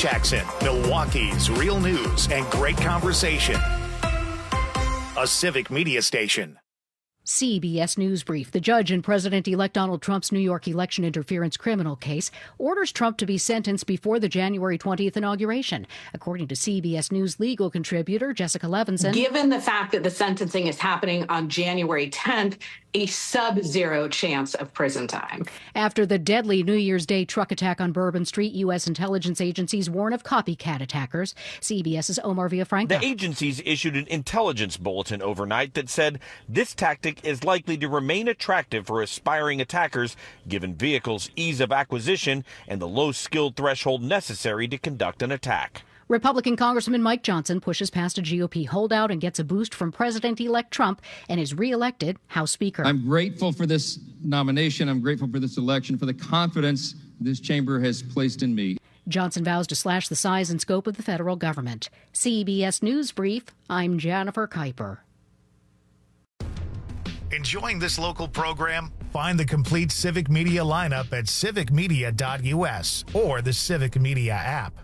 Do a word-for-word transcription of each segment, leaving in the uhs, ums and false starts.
Jackson, Milwaukee's real news and great conversation. A Civic Media station. C B S News Brief. The judge in President-elect Donald Trump's New York election interference criminal case orders Trump to be sentenced before the January twentieth inauguration, according to C B S News legal contributor Jessica Levinson. Given the fact that the sentencing is happening on January tenth, a sub-zero chance of prison time. After the deadly New Year's Day truck attack on Bourbon Street, U S intelligence agencies warn of copycat attackers. CBS's Omar Villafranca. The agencies issued an intelligence bulletin overnight that said this tactic is likely to remain attractive for aspiring attackers, given vehicles' ease of acquisition and the low skill threshold necessary to conduct an attack. Republican Congressman Mike Johnson pushes past a G O P holdout and gets a boost from President-elect Trump and is reelected House Speaker. I'm grateful for this nomination. I'm grateful for this election, for the confidence this chamber has placed in me. Johnson vows to slash the size and scope of the federal government. C B S News Brief, I'm Jennifer Kuiper. Enjoying this local program? Find the complete Civic Media lineup at civic media dot u s or the Civic Media app.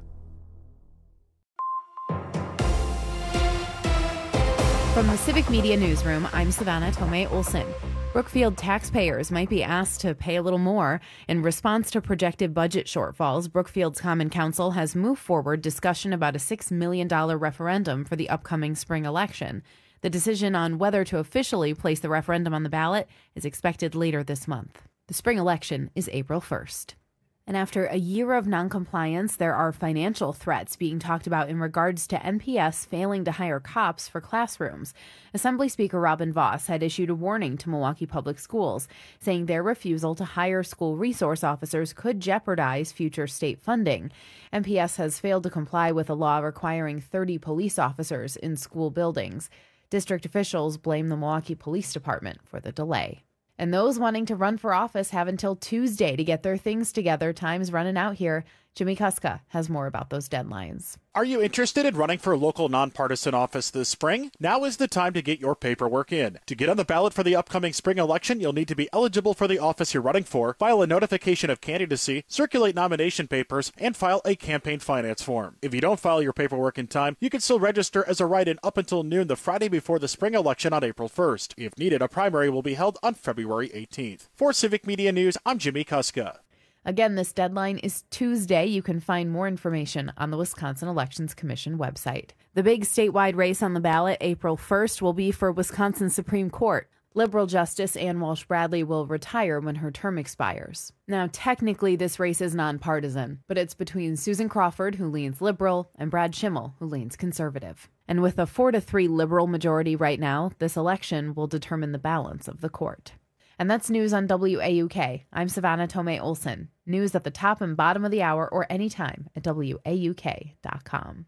From the Civic Media Newsroom, I'm Savannah Tomei Olson. Brookfield taxpayers might be asked to pay a little more. In response to projected budget shortfalls, Brookfield's Common Council has moved forward discussion about a six million dollars referendum for the upcoming spring election. The decision on whether to officially place the referendum on the ballot is expected later this month. The spring election is April first. And after a year of noncompliance, there are financial threats being talked about in regards to N P S failing to hire cops for classrooms. Assembly Speaker Robin Vos had issued a warning to Milwaukee Public Schools, saying their refusal to hire school resource officers could jeopardize future state funding. N P S has failed to comply with a law requiring thirty police officers in school buildings. District officials blame the Milwaukee Police Department for the delay. And those wanting to run for office have until Tuesday to get their things together. Time's running out here. Jimmy Kuska has more about those deadlines. Are you interested in running for a local nonpartisan office this spring? Now is the time to get your paperwork in. To get on the ballot for the upcoming spring election, you'll need to be eligible for the office you're running for, file a notification of candidacy, circulate nomination papers, and file a campaign finance form. If you don't file your paperwork in time, you can still register as a write-in up until noon the Friday before the spring election on April first. If needed, a primary will be held on February eighteenth. For Civic Media News, I'm Jimmy Kuska. Again, this deadline is Tuesday. You can find more information on the Wisconsin Elections Commission website. The big statewide race on the ballot April first will be for Wisconsin Supreme Court. Liberal Justice Ann Walsh Bradley will retire when her term expires. Now, technically, this race is nonpartisan, but it's between Susan Crawford, who leans liberal, and Brad Schimmel, who leans conservative. And with a four to three liberal majority right now, this election will determine the balance of the court. And that's news on W A U K. I'm Savannah Tomei Olson. News at the top and bottom of the hour or anytime at W A U K dot com.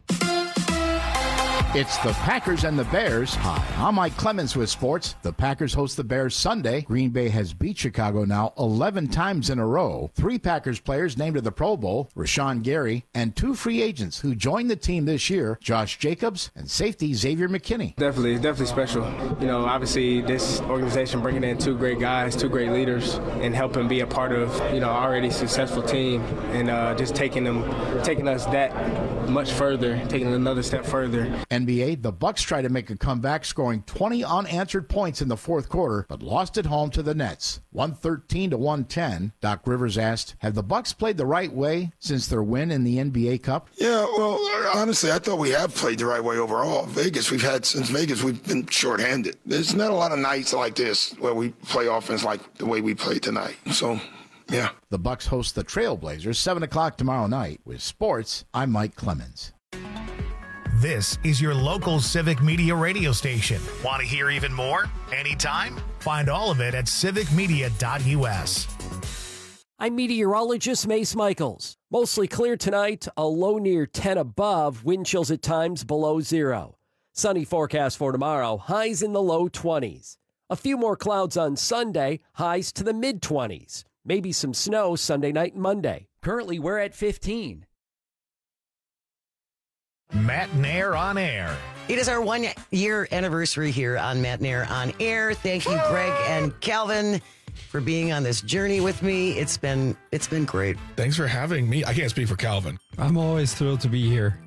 It's the Packers and the Bears. Hi, I'm Mike Clemens with sports. The Packers host the Bears Sunday. Green Bay has beat Chicago now eleven times in a row. Three Packers players named to the Pro Bowl, Rashawn Gary, and two free agents who joined the team this year, Josh Jacobs and safety Xavier McKinney. Definitely, definitely special. You know, obviously this organization bringing in two great guys, two great leaders, and helping be a part of, you know, already successful team, and uh, just taking them, taking us that much further, taking another step further. N B A, the Bucks tried to make a comeback, scoring twenty unanswered points in the fourth quarter, but lost at home to the Nets, one thirteen to one ten. Doc Rivers asked, have the Bucks played the right way since their win in the N B A Cup? Yeah, well, honestly, I thought we have played the right way overall. Vegas, we've had, since Vegas, we've been shorthanded. There's not a lot of nights like this where we play offense like the way we played tonight. So, yeah. The Bucks host the Trailblazers, seven o'clock tomorrow night. With sports, I'm Mike Clemens. This is your local Civic Media radio station. Want to hear even more? Anytime? Find all of it at civic media dot u s. I'm meteorologist Mace Michaels. Mostly clear tonight, a low near ten above, wind chills at times below zero. Sunny forecast for tomorrow, highs in the low twenties. A few more clouds on Sunday, highs to the mid-twenties. Maybe some snow Sunday night and Monday. Currently, we're at fifteen. Matt Nair on Air. It is our one-year anniversary here on Matt Nair on Air. Thank you, Greg and Calvin, for being on this journey with me. It's been it's been great. Thanks for having me. I can't speak for Calvin. I'm always thrilled to be here.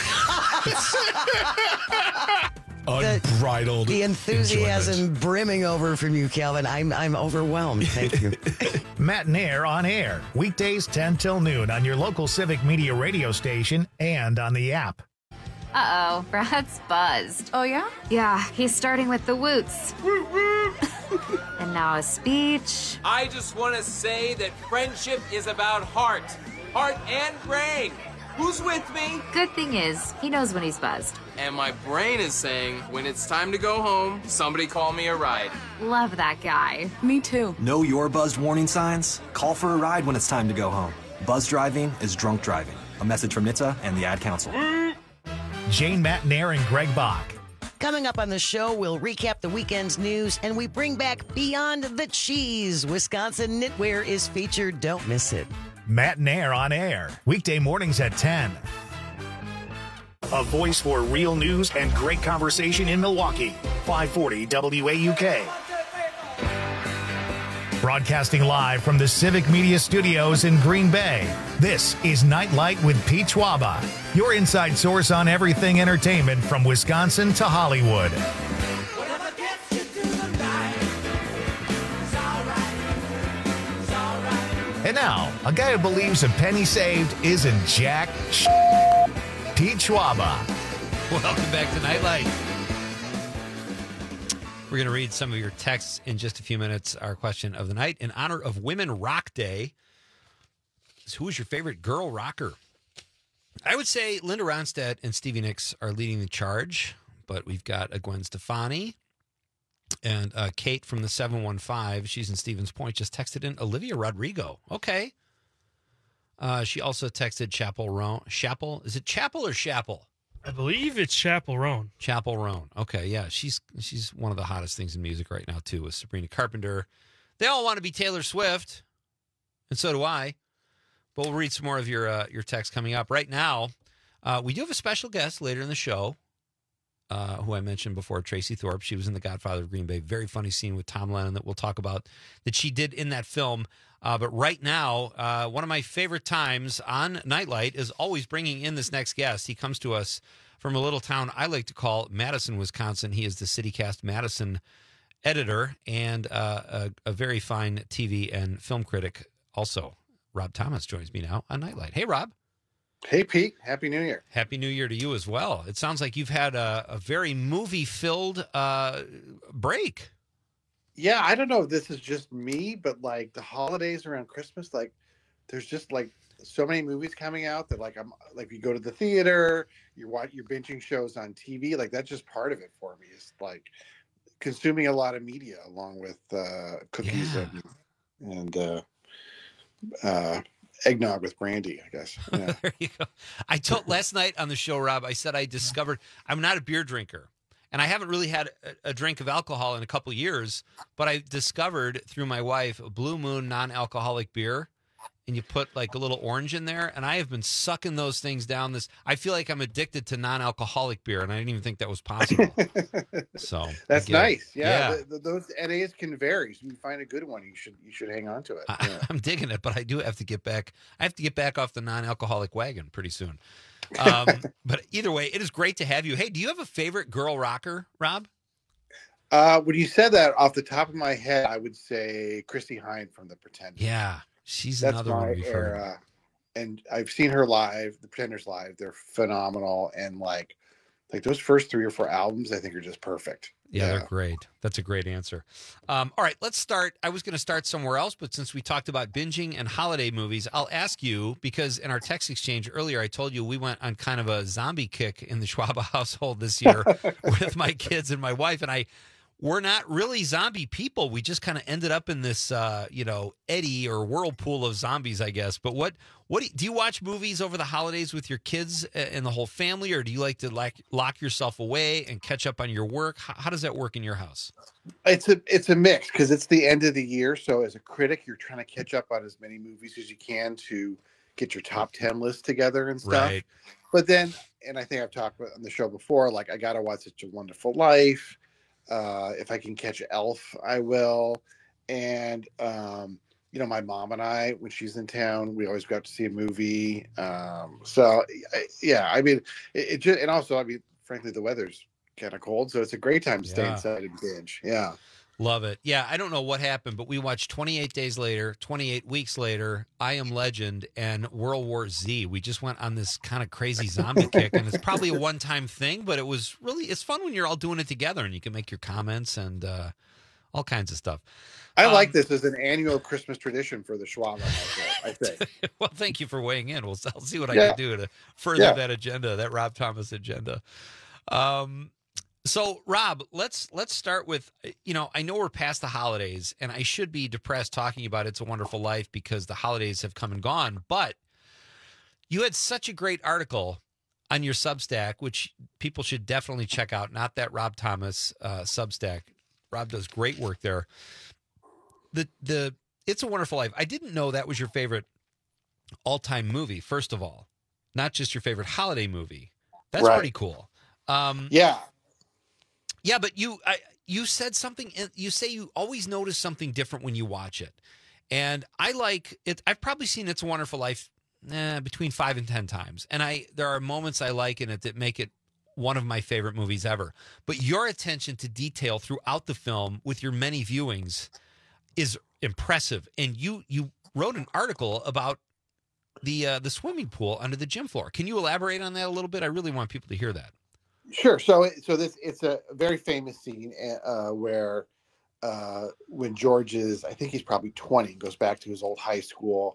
Unbridled. The, the enthusiasm enjoyment. brimming over from you, Calvin. I'm I'm overwhelmed. Thank you. Matt Nair on Air. Weekdays ten till noon on your local Civic Media radio station and on the app. Uh-oh, Brad's buzzed. Oh, yeah? Yeah, he's starting with the woots. And now a speech. I just want to say that friendship is about heart. Heart and brain. Who's with me? Good thing is, he knows when he's buzzed. And my brain is saying, when it's time to go home, somebody call me a ride. Love that guy. Me too. Know your buzzed warning signs? Call for a ride when it's time to go home. Buzz driving is drunk driving. A message from N H T S A and the Ad Council. Jane, Matt Nair, and Greg Bach. Coming up on the show, we'll recap the weekend's news and we bring back Beyond the Cheese. Wisconsin Knitwear is featured. Don't miss it. Matt Nair on Air. Weekday mornings at ten. A voice for real news and great conversation in Milwaukee. five forty W A U K. Broadcasting live from the Civic Media Studios in Green Bay, this is Nightlight with Pete Schwaba, your inside source on everything entertainment from Wisconsin to Hollywood. And now, a guy who believes a penny saved isn't jack sh- Pete Schwaba. Welcome back to Nightlight. We're going to read some of your texts in just a few minutes. Our question of the night, in honor of Women Rock Day, is who is your favorite girl rocker? I would say Linda Ronstadt and Stevie Nicks are leading the charge, but we've got a Gwen Stefani and uh, Kate from the seven one five. She's in Stevens Point. Just texted in Olivia Rodrigo. Okay. Uh, she also texted Chapel Roan. Chapel? Is it Chapel or Chapel? I believe it's Chapel Roan. Chapel Roan. Okay, yeah. She's she's one of the hottest things in music right now, too, with Sabrina Carpenter. They all want to be Taylor Swift, and so do I. But we'll read some more of your, uh, your text coming up. Right now, uh, we do have a special guest later in the show, uh, who I mentioned before, Tracy Thorpe. She was in The Godfather of Green Bay. Very funny scene with Tom Lennon that we'll talk about that she did in that film. Uh, but right now, uh, one of my favorite times on Nightlight is always bringing in this next guest. He comes to us from a little town I like to call Madison, Wisconsin. He is the CityCast Madison editor and uh, a, a very fine T V and film critic also. Rob Thomas joins me now on Nightlight. Hey, Rob. Hey, Pete. Happy New Year. Happy New Year to you as well. It sounds like you've had a, a very movie-filled uh, break. Yeah, I don't know if this is just me, but like the holidays around Christmas, like there's just like so many movies coming out that like I'm like you go to the theater, you're watching, you're binging shows on T V, like that's just part of it for me. Is like consuming a lot of media along with uh, cookies yeah. and and uh, uh, eggnog with brandy, I guess. Yeah. There you go. I told last night on the show, Rob, I said I discovered I'm not a beer drinker. And I haven't really had a, a drink of alcohol in a couple years, but I discovered through my wife a Blue Moon non-alcoholic beer, and you put like a little orange in there, and I have been sucking those things down. This I feel like I'm addicted to non-alcoholic beer, and I didn't even think that was possible. So that's nice. It. Yeah, yeah. The, the, those N As can vary. So you find a good one, you should you should hang on to it. I, yeah. I'm digging it, but I do have to get back. I have to get back off the non-alcoholic wagon pretty soon. um, but either way, it is great to have you. Hey, do you have a favorite girl rocker, Rob? Uh, when you said that off the top of my head, I would say Christy Hynde from The Pretenders. Yeah, she's That's another my one we've era. heard. And I've seen her live, The Pretenders live. They're phenomenal, and like, like those first three or four albums, I think are just perfect. Yeah, yeah. They're great. That's a great answer. Um, all right, let's start. I was going to start somewhere else, but since we talked about binging and holiday movies, I'll ask you, because in our text exchange earlier, I told you we went on kind of a zombie kick in the Schwaba household this year with my kids and my wife, and I we're not really zombie people. We just kind of ended up in this, uh, you know, eddy or whirlpool of zombies, I guess. But what, what do you, do you watch movies over the holidays with your kids and the whole family, or do you like to like lock yourself away and catch up on your work? How, how does that work in your house? It's a it's a mix because it's the end of the year. So as a critic, you're trying to catch up on as many movies as you can to get your top ten list together and stuff. Right. But then and I think I've talked about on the show before, like I got to watch It's a Wonderful Life. Uh, if I can catch Elf, I will. And, um, you know, my mom and I, when she's in town, we always go out to see a movie. Um, so, I, yeah, I mean, it, it just, and also, I mean, frankly, the weather's kind of cold, so it's a great time to stay Yeah. inside and binge. Yeah. Love it. Yeah, I don't know what happened, but we watched twenty-eight Days Later, twenty-eight Weeks Later, I Am Legend, and World War Z. We just went on this kind of crazy zombie kick, and it's probably a one-time thing, but it was really, it's fun when you're all doing it together, and you can make your comments and uh, all kinds of stuff. I Um, like this as an annual Christmas tradition for the Schwab household, I think. Well, thank you for weighing in. We'll, I'll see what I Yeah. can do to further Yeah. that agenda, that Rob Thomas agenda. Um, so, Rob, let's let's start with, you know, I know we're past the holidays, and I should be depressed talking about It's a Wonderful Life because the holidays have come and gone, but you had such a great article on your Substack, which people should definitely check out, not that Rob Thomas uh, Substack. Rob does great work there. The the It's a Wonderful Life. I didn't know that was your favorite all-time movie, first of all, not just your favorite holiday movie. That's Right. pretty cool. Um, Yeah. yeah, but you I, you said something. You say you always notice something different when you watch it, and I like it. I've probably seen It's a Wonderful Life eh, between five and ten times, and I there are moments I like in it that make it one of my favorite movies ever. But your attention to detail throughout the film with your many viewings is impressive, and you you wrote an article about the uh, the swimming pool under the gym floor. Can you elaborate on that a little bit? I really want people to hear that. Sure. So, it- so this it's a very famous scene uh, where uh, when George is, I think he's probably twenty, goes back to his old high school,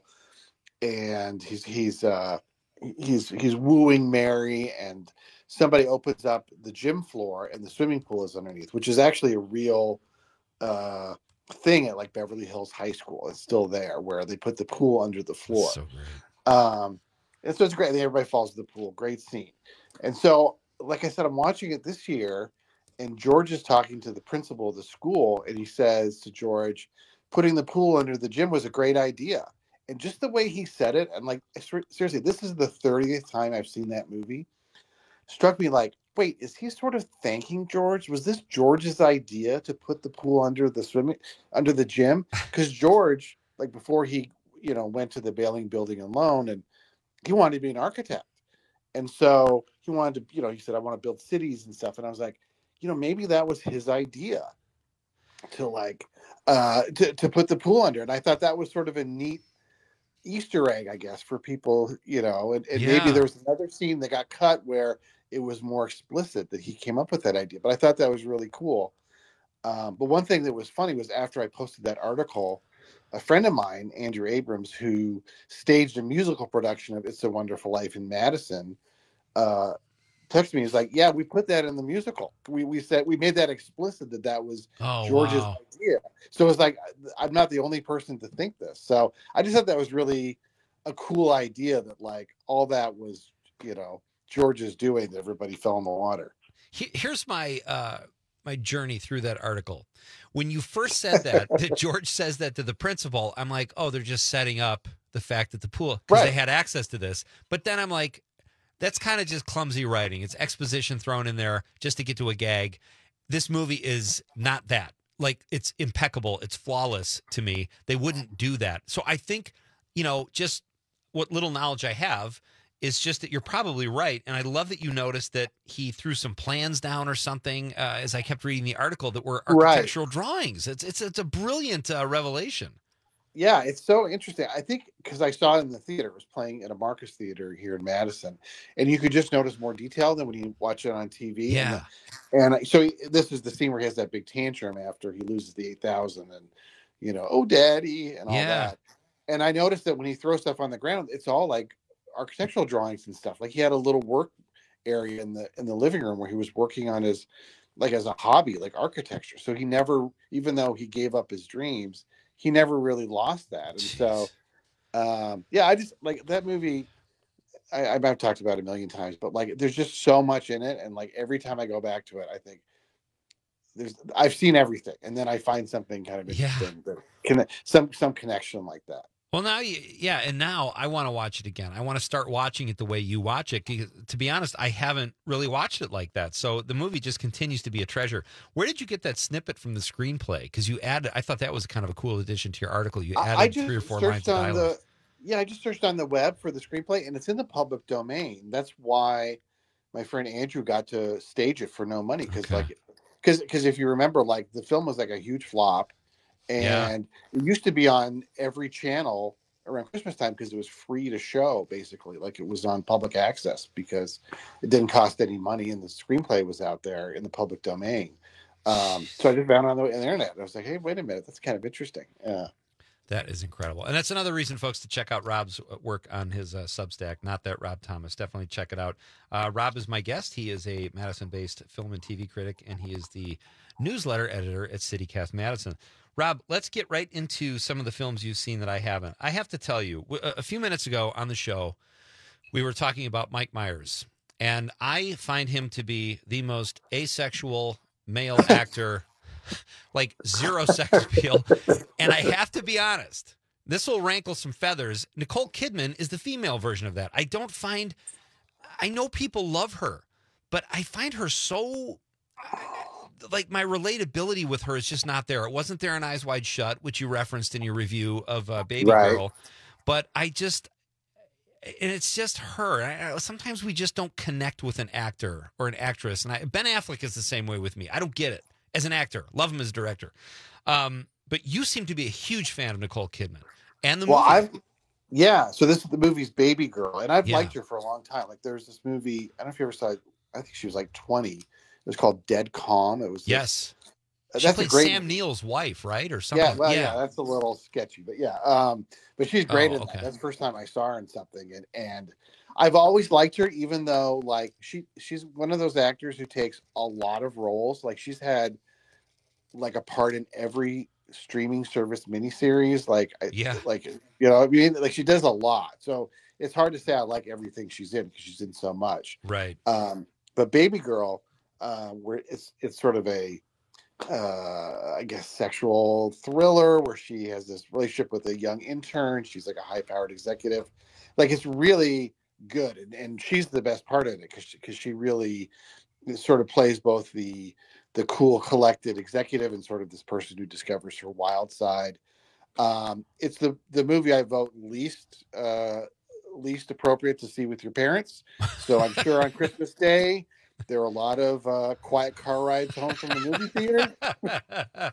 and he's he's uh, he's he's wooing Mary, and somebody opens up the gym floor, and the swimming pool is underneath, which is actually a real uh, thing at like Beverly Hills High School. It's still there, where they put the pool under the floor. So great. Um, and so it's great. And everybody falls in the pool. Great scene. And so, like I said, I'm watching it this year, and George is talking to the principal of the school, and he says to George, putting the pool under the gym was a great idea. And just the way he said it, and like, ser- seriously, this is the thirtieth time I've seen that movie, struck me like, wait, is he sort of thanking George? Was this George's idea to put the pool under the swimming, under the gym? Because George, like before he, you know, went to the Baling Building and Loan, and he wanted to be an architect. And so he wanted to, you know, he said, I want to build cities and stuff. And I was like, you know, maybe that was his idea to like, uh, to, to put the pool under. And I thought that was sort of a neat Easter egg, I guess, for people, you know, and, and maybe Yeah. there was another scene that got cut where it was more explicit that he came up with that idea. But I thought that was really cool. Um, but one thing that was funny was after I posted that article, a friend of mine, Andrew Abrams, who staged a musical production of It's a Wonderful Life in Madison, uh, texted me. He's like, yeah, we put that in the musical. We we said we made that explicit that that was Oh, George's wow. idea. So it's like, I'm not the only person to think this. So I just thought that was really a cool idea that like all that was, you know, George's doing, that everybody fell in the water. He- Here's my uh, my journey through that article. When you first said that, that George says that to the principal, I'm like, oh, they're just setting up the fact that the pool, because they Right. had access to this. But then I'm like, that's kind of just clumsy writing. It's exposition thrown in there just to get to a gag. This movie is not that. Like, it's impeccable. It's flawless to me. They wouldn't do that. So I think, you know, just what little knowledge I have is just that you're probably right. And I love that you noticed that he threw some plans down or something uh, as I kept reading the article that were Right. architectural drawings. It's it's it's a brilliant uh, revelation. Yeah, it's so interesting. I think because I saw it in the theater, it was playing at a Marcus Theater here in Madison, and you could just notice more detail than when you watch it on T V. Yeah. And, and so this is the scene where he has that big tantrum after he loses the eight thousand, and you know, oh, daddy, and all Yeah. that. And I noticed that when he throws stuff on the ground, it's all like architectural drawings and stuff. Like he had a little work area in the in the living room where he was working on his, like as a hobby, like architecture. So he never, even though he gave up his dreams, he never really lost that. And so, um, yeah, I just like that movie. I, I've talked about it a million times, but like, there's just so much in it. And like, every time I go back to it, I think there's, I've seen everything. And then I find something kind of Yeah. interesting, that can, some, some connection like that. Well, now, you, yeah, and now I want to watch it again. I want to start watching it the way you watch it. Because, to be honest, I haven't really watched it like that. So the movie just continues to be a treasure. Where did you get that snippet from the screenplay? Because you added, I thought that was kind of a cool addition to your article. You added I just three or four lines searched of on dialogue. the yeah, I just searched on the web for the screenplay, and it's in the public domain. That's why my friend Andrew got to stage it for no money. Because Okay. like, because because if you remember, like the film was like a huge flop, and Yeah. it used to be on every channel around Christmas time because it was free to show, basically, like it was on public access because it didn't cost any money, and the screenplay was out there in the public domain. Um, so I just found it on the, on the internet. I was like, hey, wait a minute, that's kind of interesting. Yeah. That is incredible. And that's another reason, folks, to check out Rob's work on his uh, Substack. Not that Rob Thomas. Definitely check it out. Uh, Rob is my guest. He is a Madison-based film and T V critic, and he is the newsletter editor at CityCast Madison. Rob, let's get right into some of the films you've seen that I haven't. I have to tell you, a few minutes ago on the show, we were talking about Mike Myers, and I find him to be the most asexual male actor, like zero sex appeal. And I have to be honest, this will rankle some feathers. Nicole Kidman is the female version of that. I don't find, I know people love her, but I find her so, like, my relatability with her is just not there. It wasn't there in Eyes Wide Shut, which you referenced in your review of uh, Baby Right. Girl. But I just, and it's just her. I, I- sometimes we just don't connect with an actor or an actress. And I, Ben Affleck is the same way with me. I don't get it as an actor. Love him as a director. Um, but you seem to be a huge fan of Nicole Kidman and the Well, movie. I've yeah. So this is the movie's Baby Girl, and I've Yeah. liked her for a long time. Like there's this movie. I don't know if you ever saw it. I think she was like twenty. It was called Dead Calm. It was this- Yes. That's She a played great Sam movie. Neill's wife, right? Or something. Yeah, well, yeah. that's a little sketchy, but yeah. Um, but she's great Oh, in okay. that. That's the first time I saw her in something, and and I've always liked her, even though like she she's one of those actors who takes a lot of roles. Like she's had like a part in every streaming service miniseries. Like I- Yeah. like you know, I mean, like she does a lot. So it's hard to say I like everything she's in because she's in so much. Right. Um, but Baby Girl, uh, where it's it's sort of a uh I guess sexual thriller where she has this relationship with a young intern. She's like a high powered executive. Like it's really good, and, and she's the best part of it because she, 'cause she really sort of plays both the the cool collected executive and sort of this person who discovers her wild side. Um it's the the movie I vote least uh least appropriate to see with your parents. So I'm sure on Christmas Day there are a lot of uh, quiet car rides home from the movie theater.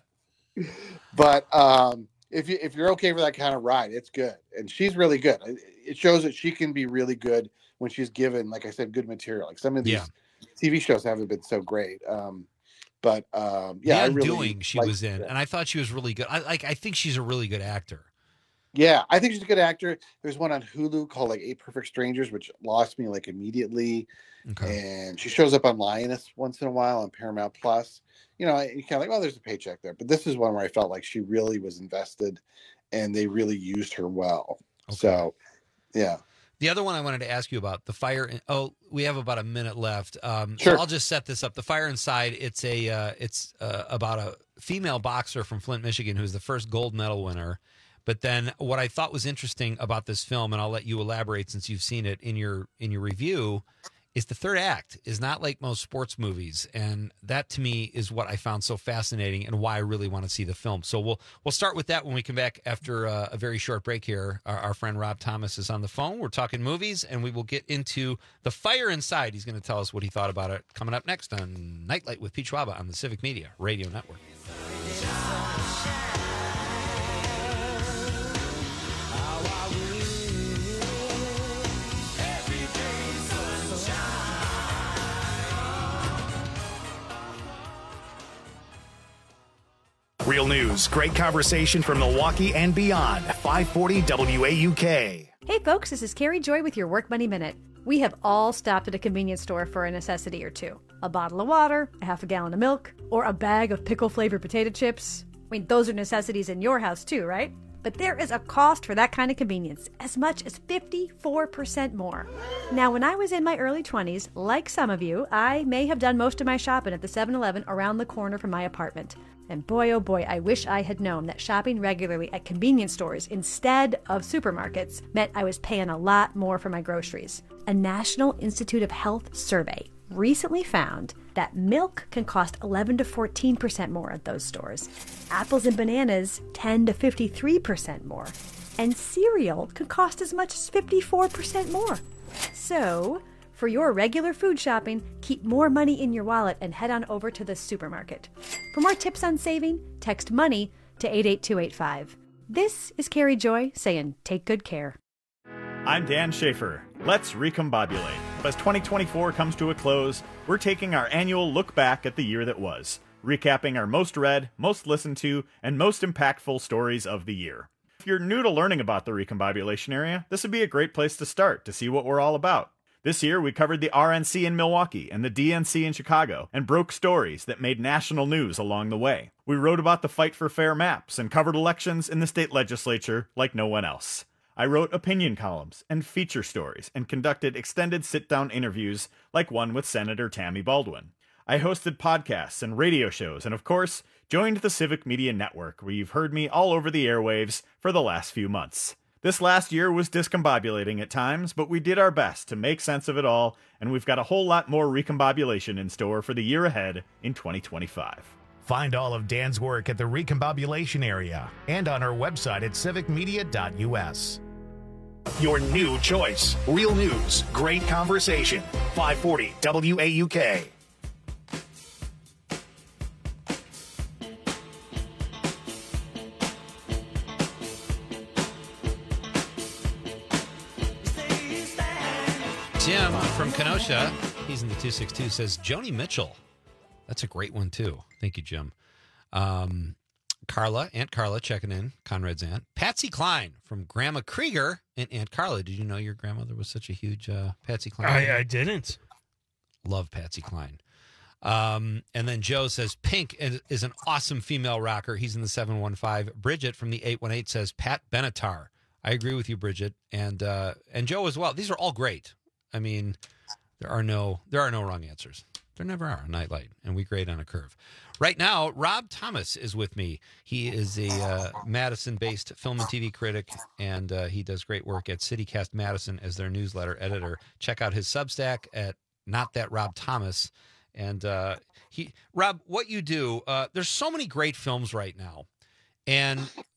But um, if you if you're okay for that kind of ride, it's good, and she's really good. It- It shows that she can be really good when she's given, like I said, good material. Like some of these Yeah. T V shows haven't been so great. Um, but um, yeah, I The really Undoing she liked was in, it. and I thought she was really good. I like. I think she's a really good actor. Yeah, I think she's a good actor. There's one on Hulu called like Eight Perfect Strangers, which lost me like immediately. And she shows up on Lioness once in a while on Paramount Plus. You know, you kind of like, oh, there's a paycheck there. But this is one where I felt like she really was invested, and they really used her well. So, yeah. The other one I wanted to ask you about, the fire. In, oh, we have about a minute left. Um, Sure. So I'll just set this up. The Fire Inside. It's a. Uh, it's uh, about a female boxer from Flint, Michigan, who's the first gold medal winner. But then, what I thought was interesting about this film, and I'll let you elaborate since you've seen it in your in your review, is the third act is not like most sports movies, and that to me is what I found so fascinating and why I really want to see the film. So we'll we'll start with that when we come back after uh, a very short break here. Our, our friend Rob Thomas is on the phone. We're talking movies, and we will get into The Fire Inside. He's going to tell us what he thought about it coming up next on Nightlight with Pete Schwaba on the Civic Media Radio Network. Real news, great conversation from Milwaukee and beyond. five forty W A U K. Hey folks, this is Carrie Joy with your Work Money Minute. We have all stopped at a convenience store for a necessity or two. A bottle of water, a half a gallon of milk, or a bag of pickle-flavored potato chips. I mean, those are necessities in your house too, right? But there is a cost for that kind of convenience, as much as fifty-four percent more. Now, when I was in my early twenties, like some of you, I may have done most of my shopping at the seven eleven around the corner from my apartment. And boy, oh boy, I wish I had known that shopping regularly at convenience stores instead of supermarkets meant I was paying a lot more for my groceries. A National Institute of Health survey recently found that milk can cost eleven to fourteen percent more at those stores, apples and bananas ten to fifty-three percent more, and cereal can cost as much as fifty-four percent more. So, for your regular food shopping, keep more money in your wallet and head on over to the supermarket. For more tips on saving, text MONEY to eight eight two eight five. This is Carrie Joy saying take good care. I'm Dan Schaefer. Let's recombobulate. As twenty twenty-four comes to a close, we're taking our annual look back at the year that was, recapping our most read, most listened to, and most impactful stories of the year. If you're new to learning about the recombobulation area, this would be a great place to start to see what we're all about. This year, we covered the R N C in Milwaukee and the D N C in Chicago and broke stories that made national news along the way. We wrote about the fight for fair maps and covered elections in the state legislature like no one else. I wrote opinion columns and feature stories and conducted extended sit-down interviews like one with Senator Tammy Baldwin. I hosted podcasts and radio shows and, of course, joined the Civic Media Network, where you've heard me all over the airwaves for the last few months. This last year was discombobulating at times, but we did our best to make sense of it all, and we've got a whole lot more recombobulation in store for the year ahead in twenty twenty-five. Find all of Dan's work at the recombobulation area and on our website at civic media dot u s. Your new choice. Real news, great conversation. five forty W A U K. Jim from Kenosha, he's in the two six two, says Joni Mitchell. That's a great one, too. Thank you, Jim. Um, Carla, Aunt Carla checking in, Conrad's aunt. Patsy Cline from Grandma Krieger and Aunt Carla. Did you know your grandmother was such a huge uh, Patsy Cline? I, I didn't. Love Patsy Cline. Um, and then Joe says Pink is, is an awesome female rocker. He's in the seven one five. Bridget from the eight one eight says Pat Benatar. I agree with you, Bridget. And uh, and Joe as well. These are all great. I mean, there are no there are no wrong answers. There never are on Nightlight, and we grade on a curve. Right now, Rob Thomas is with me. He is a uh, Madison-based film and T V critic, and uh, he does great work at CityCast Madison as their newsletter editor. Check out his Substack at Not That Rob Thomas. And uh, he, Rob, what you do, uh, there's so many great films right now, and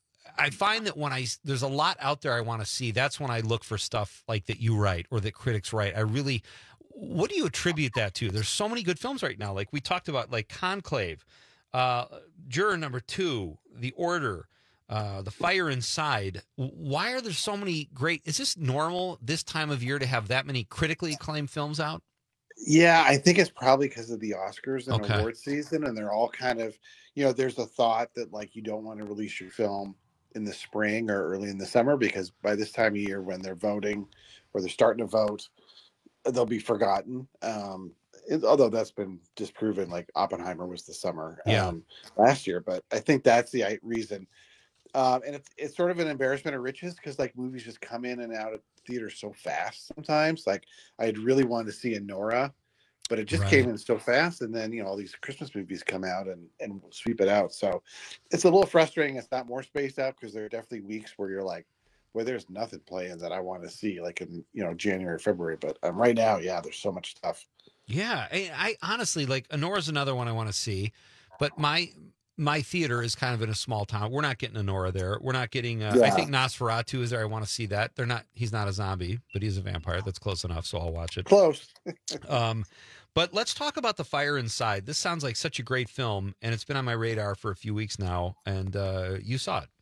I find that when I there's a lot out there I want to see, that's when I look for stuff like that you write or that critics write. I really, what do you attribute that to? There's so many good films right now. Like we talked about, like Conclave, uh, Juror Number Two, The Order, uh, The Fire Inside. Why are there so many great? Is this normal this time of year to have that many critically acclaimed films out? Yeah, I think it's probably because of the Oscars and Okay. award season, and they're all kind of, you know, there's a thought that like you don't want to release your film in the spring or early in the summer because by this time of year when they're voting or they're starting to vote, they'll be forgotten. Um, it, although that's been disproven, like Oppenheimer was the summer Yeah. um, last year, but I think that's the uh, reason. Um, and it's it's sort of an embarrassment of riches because like movies just come in and out of theaters so fast sometimes. Like I'd really wanted to see a Nora, but it just Right. came in so fast. And then, you know, all these Christmas movies come out and, and sweep it out. So it's a little frustrating. It's not more spaced out because there are definitely weeks where you're like, well, there's nothing playing that I want to see like in, you know, January, February. But um, right now, yeah, there's so much stuff. Yeah, I, I honestly like Honora's another one I want to see, but my my theater is kind of in a small town. We're not getting Honora there. We're not getting. Uh, I Yeah. think Nosferatu is there. I want to see that. They're not. He's not a zombie, but he's a vampire. That's close enough, so I'll watch it. Close. um, but let's talk about The Fire Inside. This sounds like such a great film, and it's been on my radar for a few weeks now. And uh, you saw it.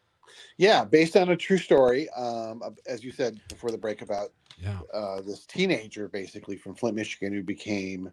Yeah, based on a true story, um, as you said before the break about Yeah. uh, this teenager, basically from Flint, Michigan, who became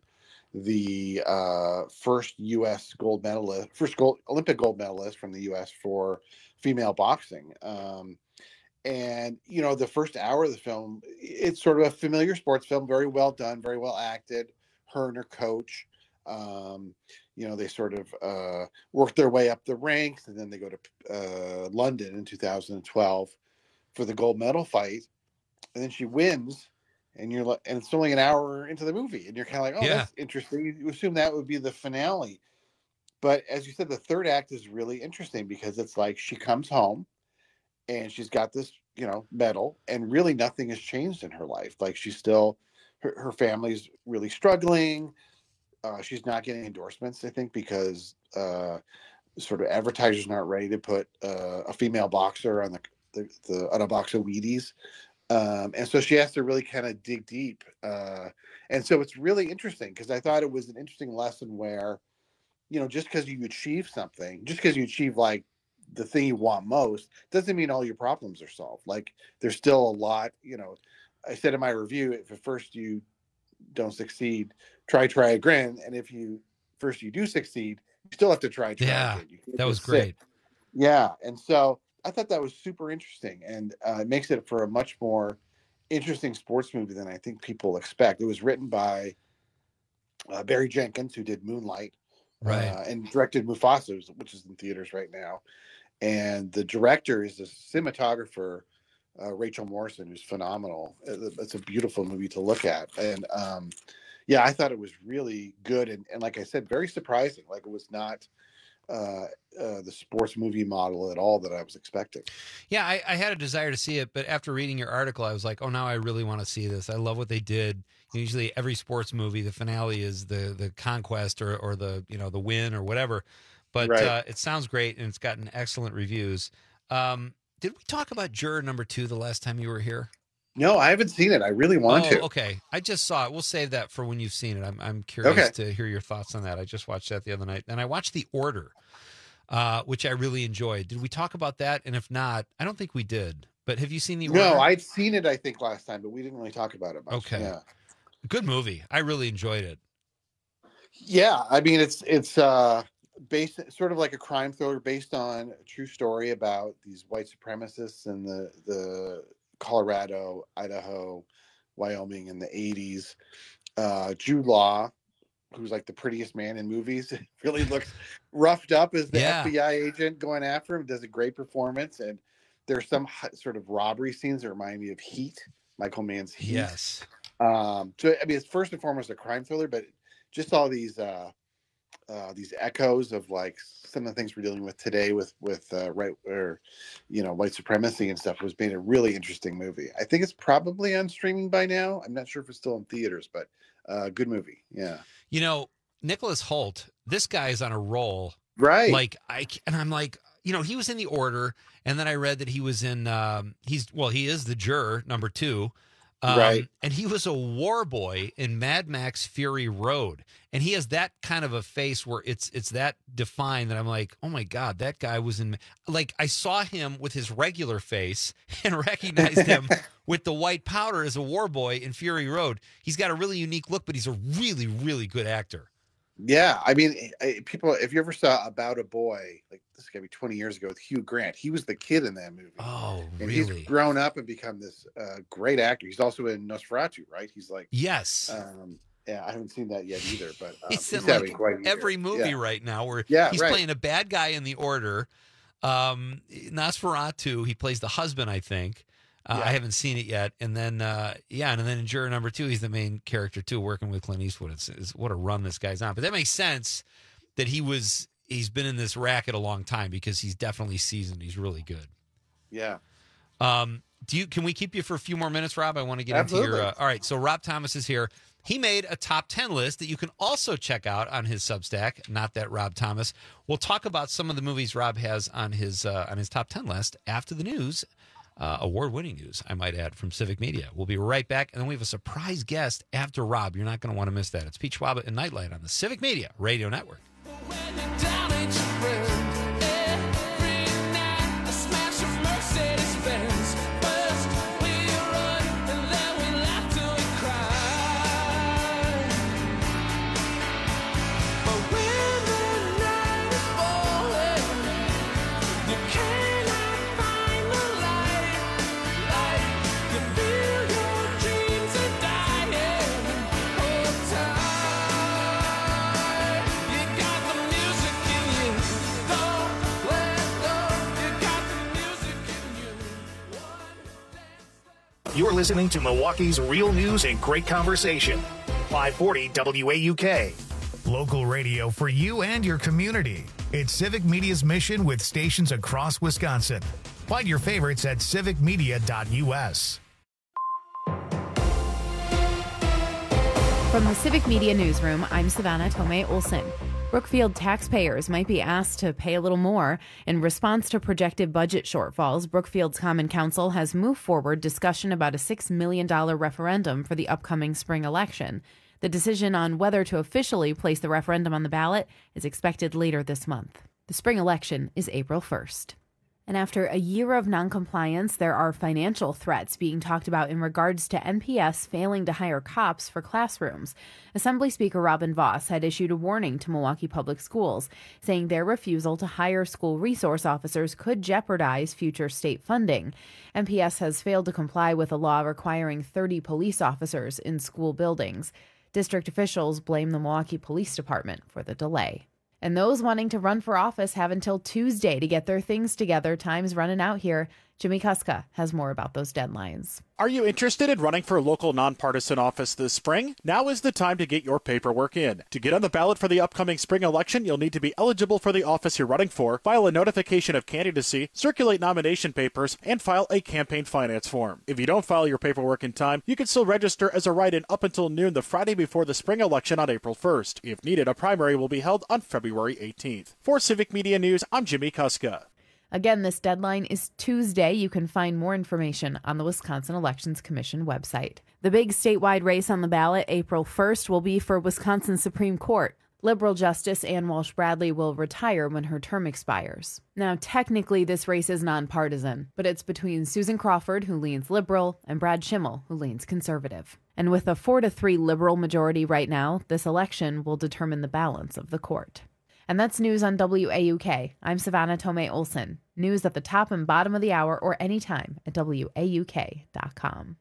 the uh, first U S gold medalist, first gold Olympic gold medalist from the U S for female boxing. Um, and you know, the first hour of the film, it's sort of a familiar sports film, very well done, very well acted. Her and her coach. Um, you know, they sort of uh, work their way up the ranks, and then they go to uh, London in two thousand twelve for the gold medal fight, and then she wins, and you're like, and it's only an hour into the movie, and you're kind of like, oh, Yeah. that's interesting. You assume that would be the finale, But as you said, the third act is really interesting because it's like she comes home and she's got this, you know, medal, and really nothing has changed in her life. Like she's still, her, her family's really struggling. Uh, she's not getting endorsements, I think, because uh, sort of advertisers aren't ready to put uh, a female boxer on the, the, the on a box of Wheaties. Um, and so she has to really kind of dig deep. Uh, and so it's really interesting because I thought it was an interesting lesson where, you know, just because you achieve something, just because you achieve like the thing you want most, doesn't mean all your problems are solved. Like there's still a lot, you know, I said in my review, if at first you don't succeed, try, try again. And if you first you do succeed, you still have to try, try yeah, again. You that was sit. great. Yeah. And so I thought that was super interesting, and uh, it makes it for a much more interesting sports movie than I think people expect. It was written by uh, Barry Jenkins, who did Moonlight, right, uh, and directed Mufasa, which is in theaters right now. And the director is the cinematographer, uh, Rachel Morrison, who's phenomenal. It's a beautiful movie to look at, and um, yeah, I thought it was really good, and, and like I said, very surprising. Like it was not uh, uh, the sports movie model at all that I was expecting. Yeah, I, I had a desire to see it, but after reading your article, I was like, oh, now I really want to see this. I love what they did. Usually every sports movie, the finale is the the conquest or, or the, you know, the win or whatever. But Right. uh, it sounds great, and it's gotten excellent reviews. Um, did we talk about Juror Number Two the last time you were here? No, I haven't seen it. I really want oh, to. Okay, I just saw it. We'll save that for when you've seen it. I'm I'm curious Okay. to hear your thoughts on that. I just watched that the other night, and I watched The Order, uh, which I really enjoyed. Did we talk about that? And if not, I don't think we did. But have you seen The Order? No, I'd seen it, I think, last time, but we didn't really talk about it much. Okay. Yeah. Good movie. I really enjoyed it. Yeah, I mean, it's it's uh, based sort of like a crime thriller based on a true story about these white supremacists in the the Colorado, Idaho, Wyoming in the eighties. Uh, Jude Law, who's like the prettiest man in movies, really looks roughed up as the Yeah. F B I agent going after him. Does a great performance, and there's some h- sort of robbery scenes that remind me of Heat, Michael Mann's Heat. Yes. Um, so I mean, it's first and foremost a crime thriller, but just all these uh, uh, these echoes of like some of the things we're dealing with today with with uh, right or you know white supremacy and stuff was made a really interesting movie. I think it's probably on streaming by now. I'm not sure if it's still in theaters, but uh, good movie. Yeah, You know, Nicholas Hoult, this guy is on a roll. right. Like I and I'm like, you know, he was in The Order, and then I read that he was in um he's well, he is the Juror Number Two. Um, Right. And he was a war boy in Mad Max Fury Road. And he has that kind of a face where it's it's that defined that I'm like, oh my God, that guy was in. Like, I saw him with his regular face and recognized him with the white powder as a war boy in Fury Road. He's got a really unique look, but he's a really, really good actor. Yeah, I mean, I- people. If you ever saw About a Boy, like this got to be twenty years ago with Hugh Grant, he was the kid in that movie. Oh, and really? he's grown up and become this uh, great actor. He's also in Nosferatu, right? He's like, Yes. um, yeah, I haven't seen that yet either, but um, He's he's in having like quite a year. every movie Yeah. right now where Yeah, he's right. playing a bad guy in The Order. Um, Nosferatu, he plays the husband, I think. Uh, Yeah. I haven't seen it yet. And then, uh, yeah, and then in Juror Number Two, he's the main character too, working with Clint Eastwood. It's, it's what a run this guy's on. But that makes sense that he was, he's been in this racket a long time because he's definitely seasoned. He's really good. Yeah. Um, do you? Can we keep you for a few more minutes, Rob? I want to get into Absolutely. your. Uh, all right, so Rob Thomas is here. He made a top ten list that you can also check out on his Substack. Not that Rob Thomas. We'll talk about some of the movies Rob has on his uh, on his top ten list after the news, uh, award-winning news, I might add, from Civic Media. We'll be right back, and then we have a surprise guest after Rob. You're not going to want to miss that. It's Pete Schwab and Nightlight on the Civic Media Radio Network. You're listening to Milwaukee's real news and great conversation. five forty W A U K. Local radio for you and your community. It's Civic Media's mission with stations across Wisconsin. Find your favorites at civic media dot u s. From the Civic Media Newsroom, I'm Savannah Tomei Olson. Brookfield taxpayers might be asked to pay a little more. In response to projected budget shortfalls, Brookfield's Common Council has moved forward discussion about a six million dollars referendum for the upcoming spring election. The decision on whether to officially place the referendum on the ballot is expected later this month. The spring election is April first. And after a year of noncompliance, there are financial threats being talked about in regards to M P S failing to hire cops for classrooms. Assembly Speaker Robin Vos had issued a warning to Milwaukee Public Schools, saying their refusal to hire school resource officers could jeopardize future state funding. M P S has failed to comply with a law requiring thirty police officers in school buildings. District officials blame the Milwaukee Police Department for the delay. And those wanting to run for office have until Tuesday to get their things together. Time's running out here. Jimmy Kuska has more about those deadlines. Are you interested in running for a local nonpartisan office this spring? Now is the time to get your paperwork in. To get on the ballot for the upcoming spring election, you'll need to be eligible for the office you're running for, file a notification of candidacy, circulate nomination papers, and file a campaign finance form. If you don't file your paperwork in time, you can still register as a write-in up until noon the Friday before the spring election on April first. If needed, a primary will be held on February eighteenth. For Civic Media News, I'm Jimmy Kuska. Again, this deadline is Tuesday. You can find more information on the Wisconsin Elections Commission website. The big statewide race on the ballot April first will be for Wisconsin Supreme Court. Liberal Justice Ann Walsh Bradley will retire when her term expires. Now, technically, this race is nonpartisan, but it's between Susan Crawford, who leans liberal, and Brad Schimmel, who leans conservative. And with a four to three liberal majority right now, this election will determine the balance of the court. And that's news on W A U K. I'm Savannah Tomei Olson. News at the top and bottom of the hour or anytime at W A U K dot com.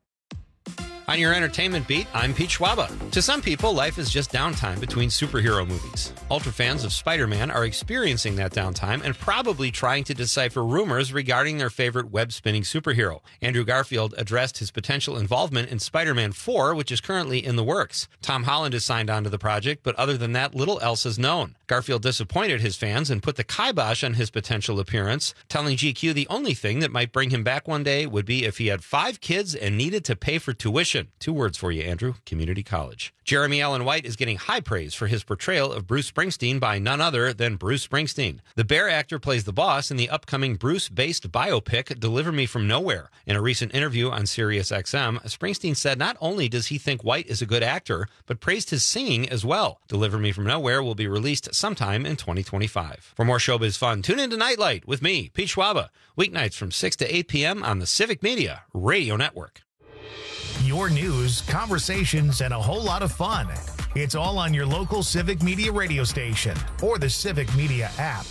On your entertainment beat, I'm Pete Schwaba. To some people, life is just downtime between superhero movies. Ultra fans of Spider-Man are experiencing that downtime and probably trying to decipher rumors regarding their favorite web-spinning superhero. Andrew Garfield addressed his potential involvement in Spider-Man four, which is currently in the works. Tom Holland is signed on to the project, but other than that, little else is known. Garfield disappointed his fans and put the kibosh on his potential appearance, telling G Q the only thing that might bring him back one day would be if he had five kids and needed to pay for tuition. Two words for you, Andrew. Community college. Jeremy Allen White is getting high praise for his portrayal of Bruce Springsteen by none other than Bruce Springsteen. The Bear actor plays the boss in the upcoming Bruce-based biopic Deliver Me From Nowhere. In a recent interview on Sirius X M, Springsteen said not only does he think White is a good actor, but praised his singing as well. Deliver Me From Nowhere will be released sometime in twenty twenty-five. For more showbiz fun, tune into Nightlight with me, Pete Schwaba, weeknights from six to eight p.m. on the Civic Media Radio Network. Your news, conversations, and a whole lot of fun. It's all on your local Civic Media radio station or the Civic Media app.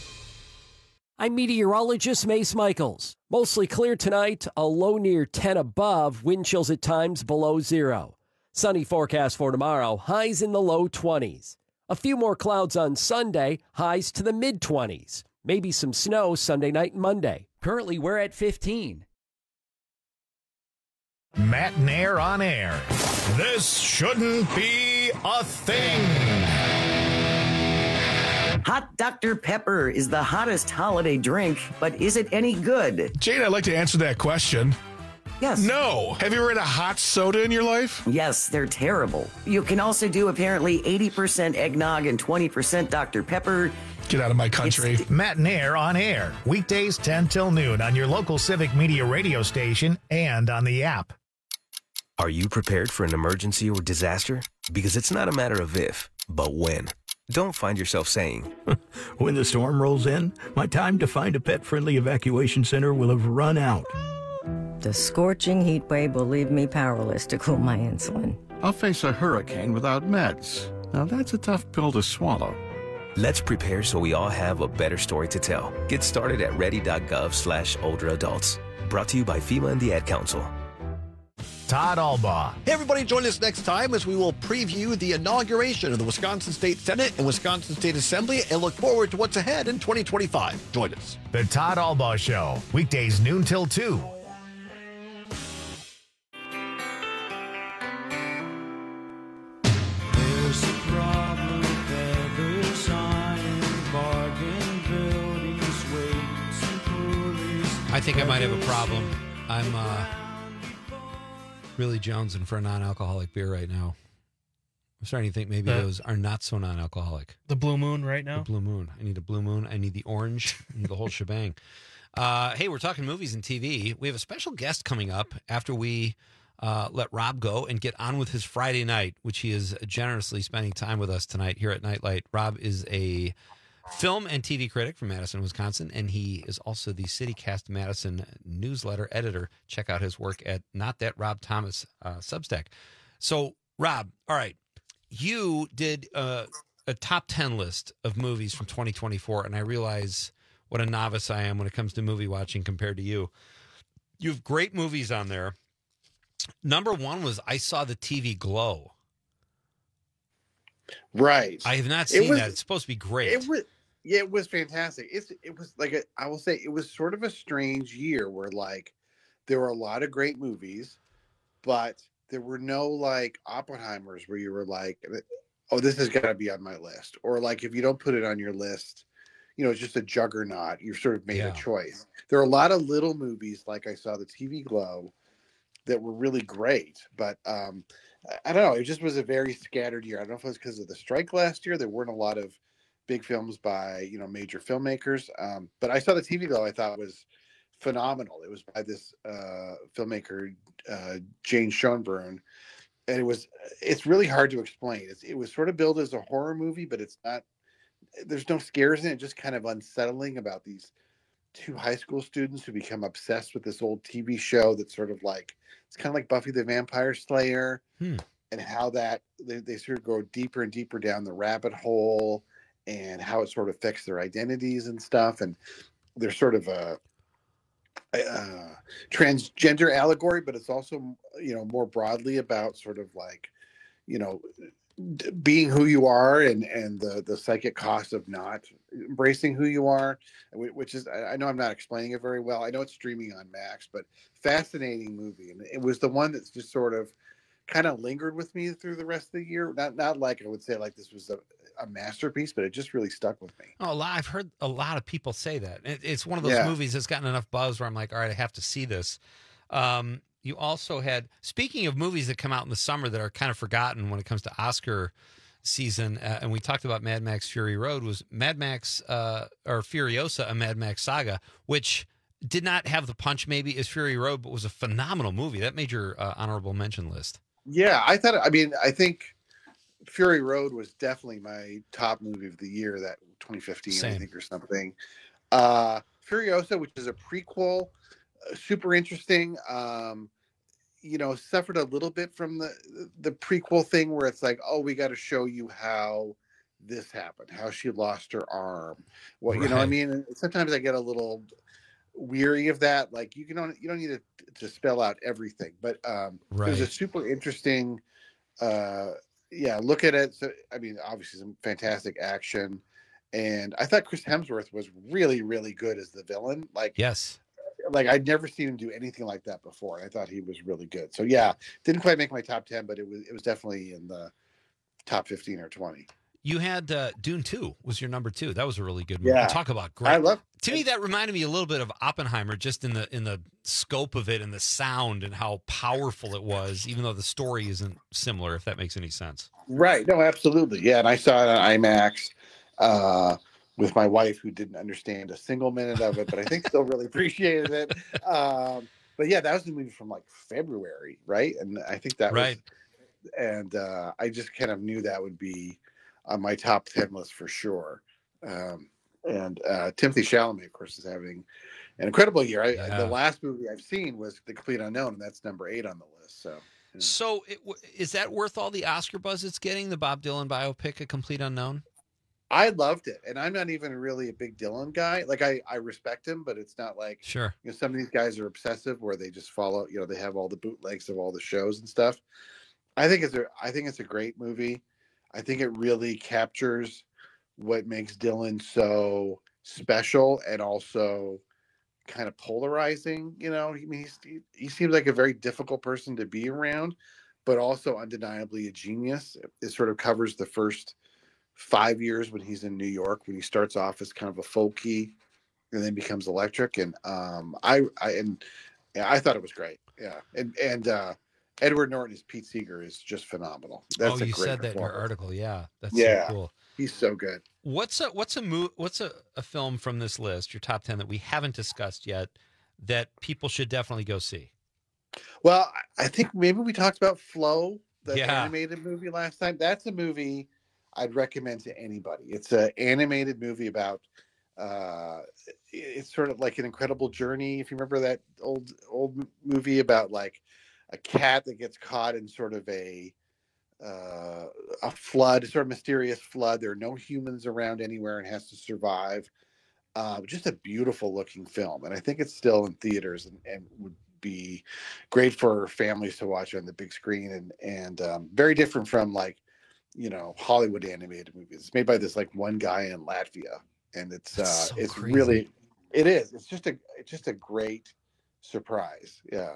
I'm meteorologist Mace Michaels. Mostly clear tonight, a low near ten above, wind chills at times below zero. Sunny forecast for tomorrow, highs in the low twenties. A few more clouds on Sunday, highs to the mid-twenties. Maybe some snow Sunday night and Monday. Currently, we're at fifteen. Matt Nair on air. This shouldn't be a thing. Hot Doctor Pepper is the hottest holiday drink, but is it any good? Jane, I'd like to answer that question. Yes. No. Have you ever had a hot soda in your life? Yes, they're terrible. You can also do apparently eighty percent eggnog and twenty percent Doctor Pepper. Get out of my country. It's Matt Nair on air. Weekdays ten till noon on your local Civic Media radio station and on the app. Are you prepared for an emergency or disaster? Because it's not a matter of if, but when. Don't find yourself saying, when the storm rolls in, my time to find a pet-friendly evacuation center will have run out. The scorching heat wave will leave me powerless to cool my insulin. I'll face a hurricane without meds. Now that's a tough pill to swallow. Let's prepare so we all have a better story to tell. Get started at ready.gov slash older adults. Brought to you by FEMA and the Ad Council. Todd Albaugh. Hey, everybody, join us next time as we will preview the inauguration of the Wisconsin State Senate and Wisconsin State Assembly and look forward to what's ahead in twenty twenty-five. Join us. The Todd Albaugh Show, weekdays noon till two. There's a problem with I think I might have a problem. I'm uh, really jonesing for a non-alcoholic beer right now. I'm starting to think maybe The- those are not so non-alcoholic. The Blue Moon right now? The Blue Moon. I need a Blue Moon. I need the orange. I need the whole shebang. Uh, hey, we're talking movies and T V. We have a special guest coming up after we uh, let Rob go and get on with his Friday night, which he is generously spending time with us tonight here at Nightlight. Rob is a film and T V critic from Madison, Wisconsin, and he is also the CityCast Madison newsletter editor. Check out his work at Not That Rob Thomas uh, Substack. So, Rob, all right, you did uh, a top ten list of movies from twenty twenty-four, and I realize what a novice I am when it comes to movie watching compared to you. You have great movies on there. Number one was I Saw the T V Glow. Right. I have not It seen was- that. It's supposed to be great. It was, yeah, it was fantastic. It's, it was like a, I will say, it was sort of a strange year where like there were a lot of great movies, but there were no like Oppenheimers where you were like, oh, this has got to be on my list, or like if you don't put it on your list, you know, it's just a juggernaut. You've sort of made Yeah. a choice. There are a lot of little movies like I Saw the T V Glow that were really great, but um, I- I don't know. It just was a very scattered year. I don't know if it was because of the strike last year. There weren't a lot of big films by, you know, major filmmakers. Um, but I Saw the T V Glow, I thought was phenomenal. It was by this uh, filmmaker, uh, Jane Schoenbrunn. And it was, it's really hard to explain. It's, it was sort of billed as a horror movie, but it's not, there's no scares in it, just kind of unsettling about these two high school students who become obsessed with this old T V show that's sort of like, it's kind of like Buffy the Vampire Slayer, Hmm. and how that they, they sort of go deeper and deeper down the rabbit hole, and how it sort of affects their identities and stuff. And there's sort of a, a, a transgender allegory, but it's also, you know, more broadly about sort of like, you know, d- being who you are, and and the the psychic cost of not embracing who you are, wh- which is, I I know I'm not explaining it very well. I know it's streaming on Max, but fascinating movie, and it was the one that's just sort of kind of lingered with me through the rest of the year. Not not like I would say like this was a, a masterpiece, but it just really stuck with me. Oh, a lot, I've heard a lot of people say that. It, it's one of those Yeah. movies that's gotten enough buzz where I'm like, all right, I have to see this. Um, you also had, speaking of movies that come out in the summer that are kind of forgotten when it comes to Oscar season, uh, and we talked about Mad Max Fury Road, was Mad Max uh, or Furiosa, a Mad Max saga, which did not have the punch maybe as Fury Road, but was a phenomenal movie. That made your uh, honorable mention list. Yeah, I thought. I mean, I think Fury Road was definitely my top movie of the year, that twenty fifteen, I Same. think, or something. Uh, Furiosa, which is a prequel, uh, super interesting. Um, you know, suffered a little bit from the the prequel thing where it's like, oh, we got to show you how this happened, how she lost her arm. Well, you know what I Right. mean? And sometimes I get a little weary of that. Like you can don't you don't need to, to spell out everything, but um, it was a Right. super interesting. Uh, yeah, look at it. So, I mean, obviously some fantastic action, and I thought Chris Hemsworth was really, really good as the villain. Like, Yes. like I'd never seen him do anything like that before. And I thought he was really good. So yeah, didn't quite make my top ten, but it was it was definitely in the top fifteen or twenty. You had uh, Dune two was your number two. That was a really good movie. Yeah. Talk about great. I love. To me, that reminded me a little bit of Oppenheimer, just in the in the scope of it and the sound and how powerful it was, even though the story isn't similar, if that makes any sense. Right. No, absolutely. Yeah. And I saw it on IMAX uh, with my wife, who didn't understand a single minute of it, but I think still really appreciated it. Um, but yeah, that was the movie from like February, right? And I think that Right. was, and uh, I just kind of knew that would be on my top ten list for sure. Um, and uh, Timothy Chalamet, of course, is having an incredible year. I, Yeah. The last movie I've seen was The Complete Unknown, and that's number eight on the list. So. So, it, w- is that worth all the Oscar buzz it's getting? The Bob Dylan biopic, A Complete Unknown. I loved it, and I'm not even really a big Dylan guy. Like I, I respect him, but it's not like Sure. you know some of these guys are obsessive where they just follow. You know, they have all the bootlegs of all the shows and stuff. I think it's a, I think it's a great movie. I think it really captures what makes Dylan so special and also kind of polarizing. You know, I mean, he's, he, he seems like a very difficult person to be around, but also undeniably a genius. It, it sort of covers the first five years when he's in New York, when he starts off as kind of a folky and then becomes electric. And um, I, I and yeah, I thought it was great. Yeah, and and uh, Edward Norton as Pete Seeger is just phenomenal. That's oh, a you great said that in your performance. article. Yeah, that's Yeah. so cool. He's so good. What's a what's a mo- what's a, a film from this list, your top ten that we haven't discussed yet, that people should definitely go see? Well, I I think maybe we talked about Flow, the Yeah. animated movie last time. That's a movie I'd recommend to anybody. It's an animated movie about uh it's sort of like an incredible journey. If you remember that old old movie about like a cat that gets caught in sort of a uh a flood, sort of mysterious flood. There are no humans around anywhere and has to survive. Uh, just a beautiful looking film, and I think it's still in theaters and, and would be great for families to watch on the big screen, and and um, very different from like you know Hollywood animated movies. It's made by this like one guy in Latvia, and it's uh, That's so it's crazy. really it is. It's just a it's just a great surprise. Yeah.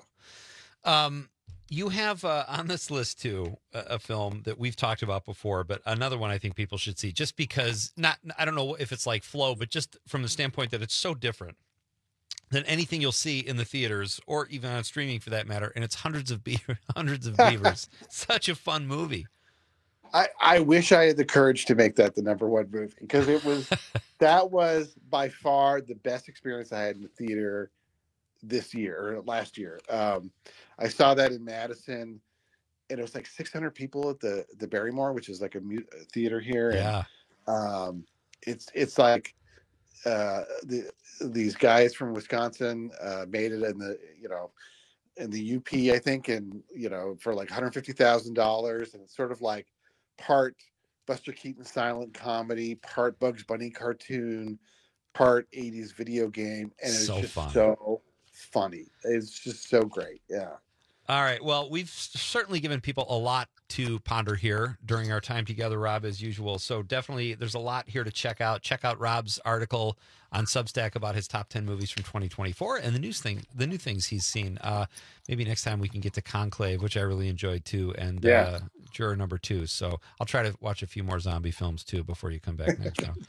Um, you have uh, on this list too a, a film that we've talked about before, but another one I think people should see, just because not I don't know if it's like Flow, but just from the standpoint that it's so different than anything you'll see in the theaters or even on streaming for that matter, and it's hundreds of be- hundreds of beavers. Such a fun movie. I, I wish I had the courage to make that the number one movie, because it was that was by far the best experience I had in the theater this year or last year. Um, I saw that in Madison, and it was like six hundred people at the the Barrymore, which is like a mu- theater here. Yeah. And, um, it's it's like uh, the these guys from Wisconsin uh, made it in the you know in the U P, I think, and you know for like one hundred fifty thousand dollars, and it's sort of like part Buster Keaton silent comedy, part Bugs Bunny cartoon, part eighties video game, and it's So just fun. so funny. It's just so great. Yeah. All right. Well, we've certainly given people a lot to ponder here during our time together, Rob, as usual. So definitely there's a lot here to check out. Check out Rob's article on Substack about his top ten movies from twenty twenty-four and the news thing, the new things he's seen. Uh, maybe next time we can get to Conclave, which I really enjoyed too, and Yeah. uh, Juror number two. So I'll try to watch a few more zombie films too before you come back next round.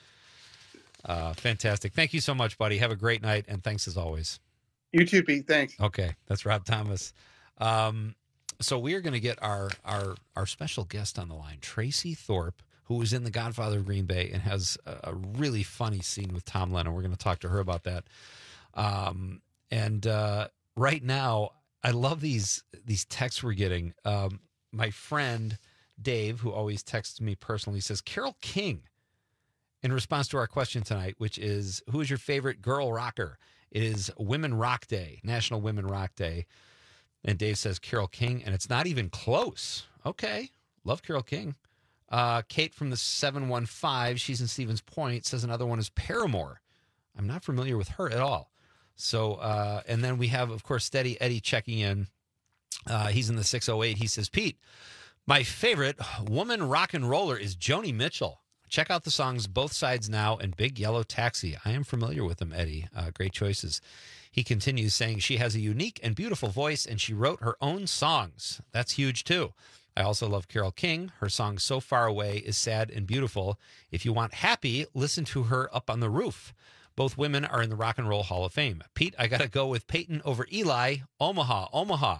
Uh, fantastic. Thank you so much, buddy. Have a great night, and thanks as always. You too, Pete. Thanks. Okay, that's Rob Thomas. Um, so we are going to get our our our special guest on the line, Tracy Thorpe, who was in The Godfather of Green Bay and has a, a really funny scene with Tom Lennon. We're going to talk to her about that. Um, and uh, right now, I love these these texts we're getting. Um, my friend Dave, who always texts me personally, says Carole King. In response to our question tonight, which is, who is your favorite girl rocker? It is Women Rock Day, National Women Rock Day. And Dave says Carole King, and it's not even close. Okay. Love Carole King. Uh, Kate from the seven one five, she's in Stevens Point, says another one is Paramore. I'm not familiar with her at all. So, uh, and then we have, of course, Steady Eddie checking in. Uh, he's in the six oh eight. He says, Pete, my favorite woman rock and roller is Joni Mitchell. Check out the songs Both Sides Now and Big Yellow Taxi. I am familiar with them, Eddie. Uh, great choices. He continues saying she has a unique and beautiful voice, and she wrote her own songs. That's huge, too. I also love Carole King. Her song So Far Away is sad and beautiful. If you want happy, listen to her Up on the Roof. Both women are in the Rock and Roll Hall of Fame. Pete, I got to go with Peyton over Eli. Omaha, Omaha.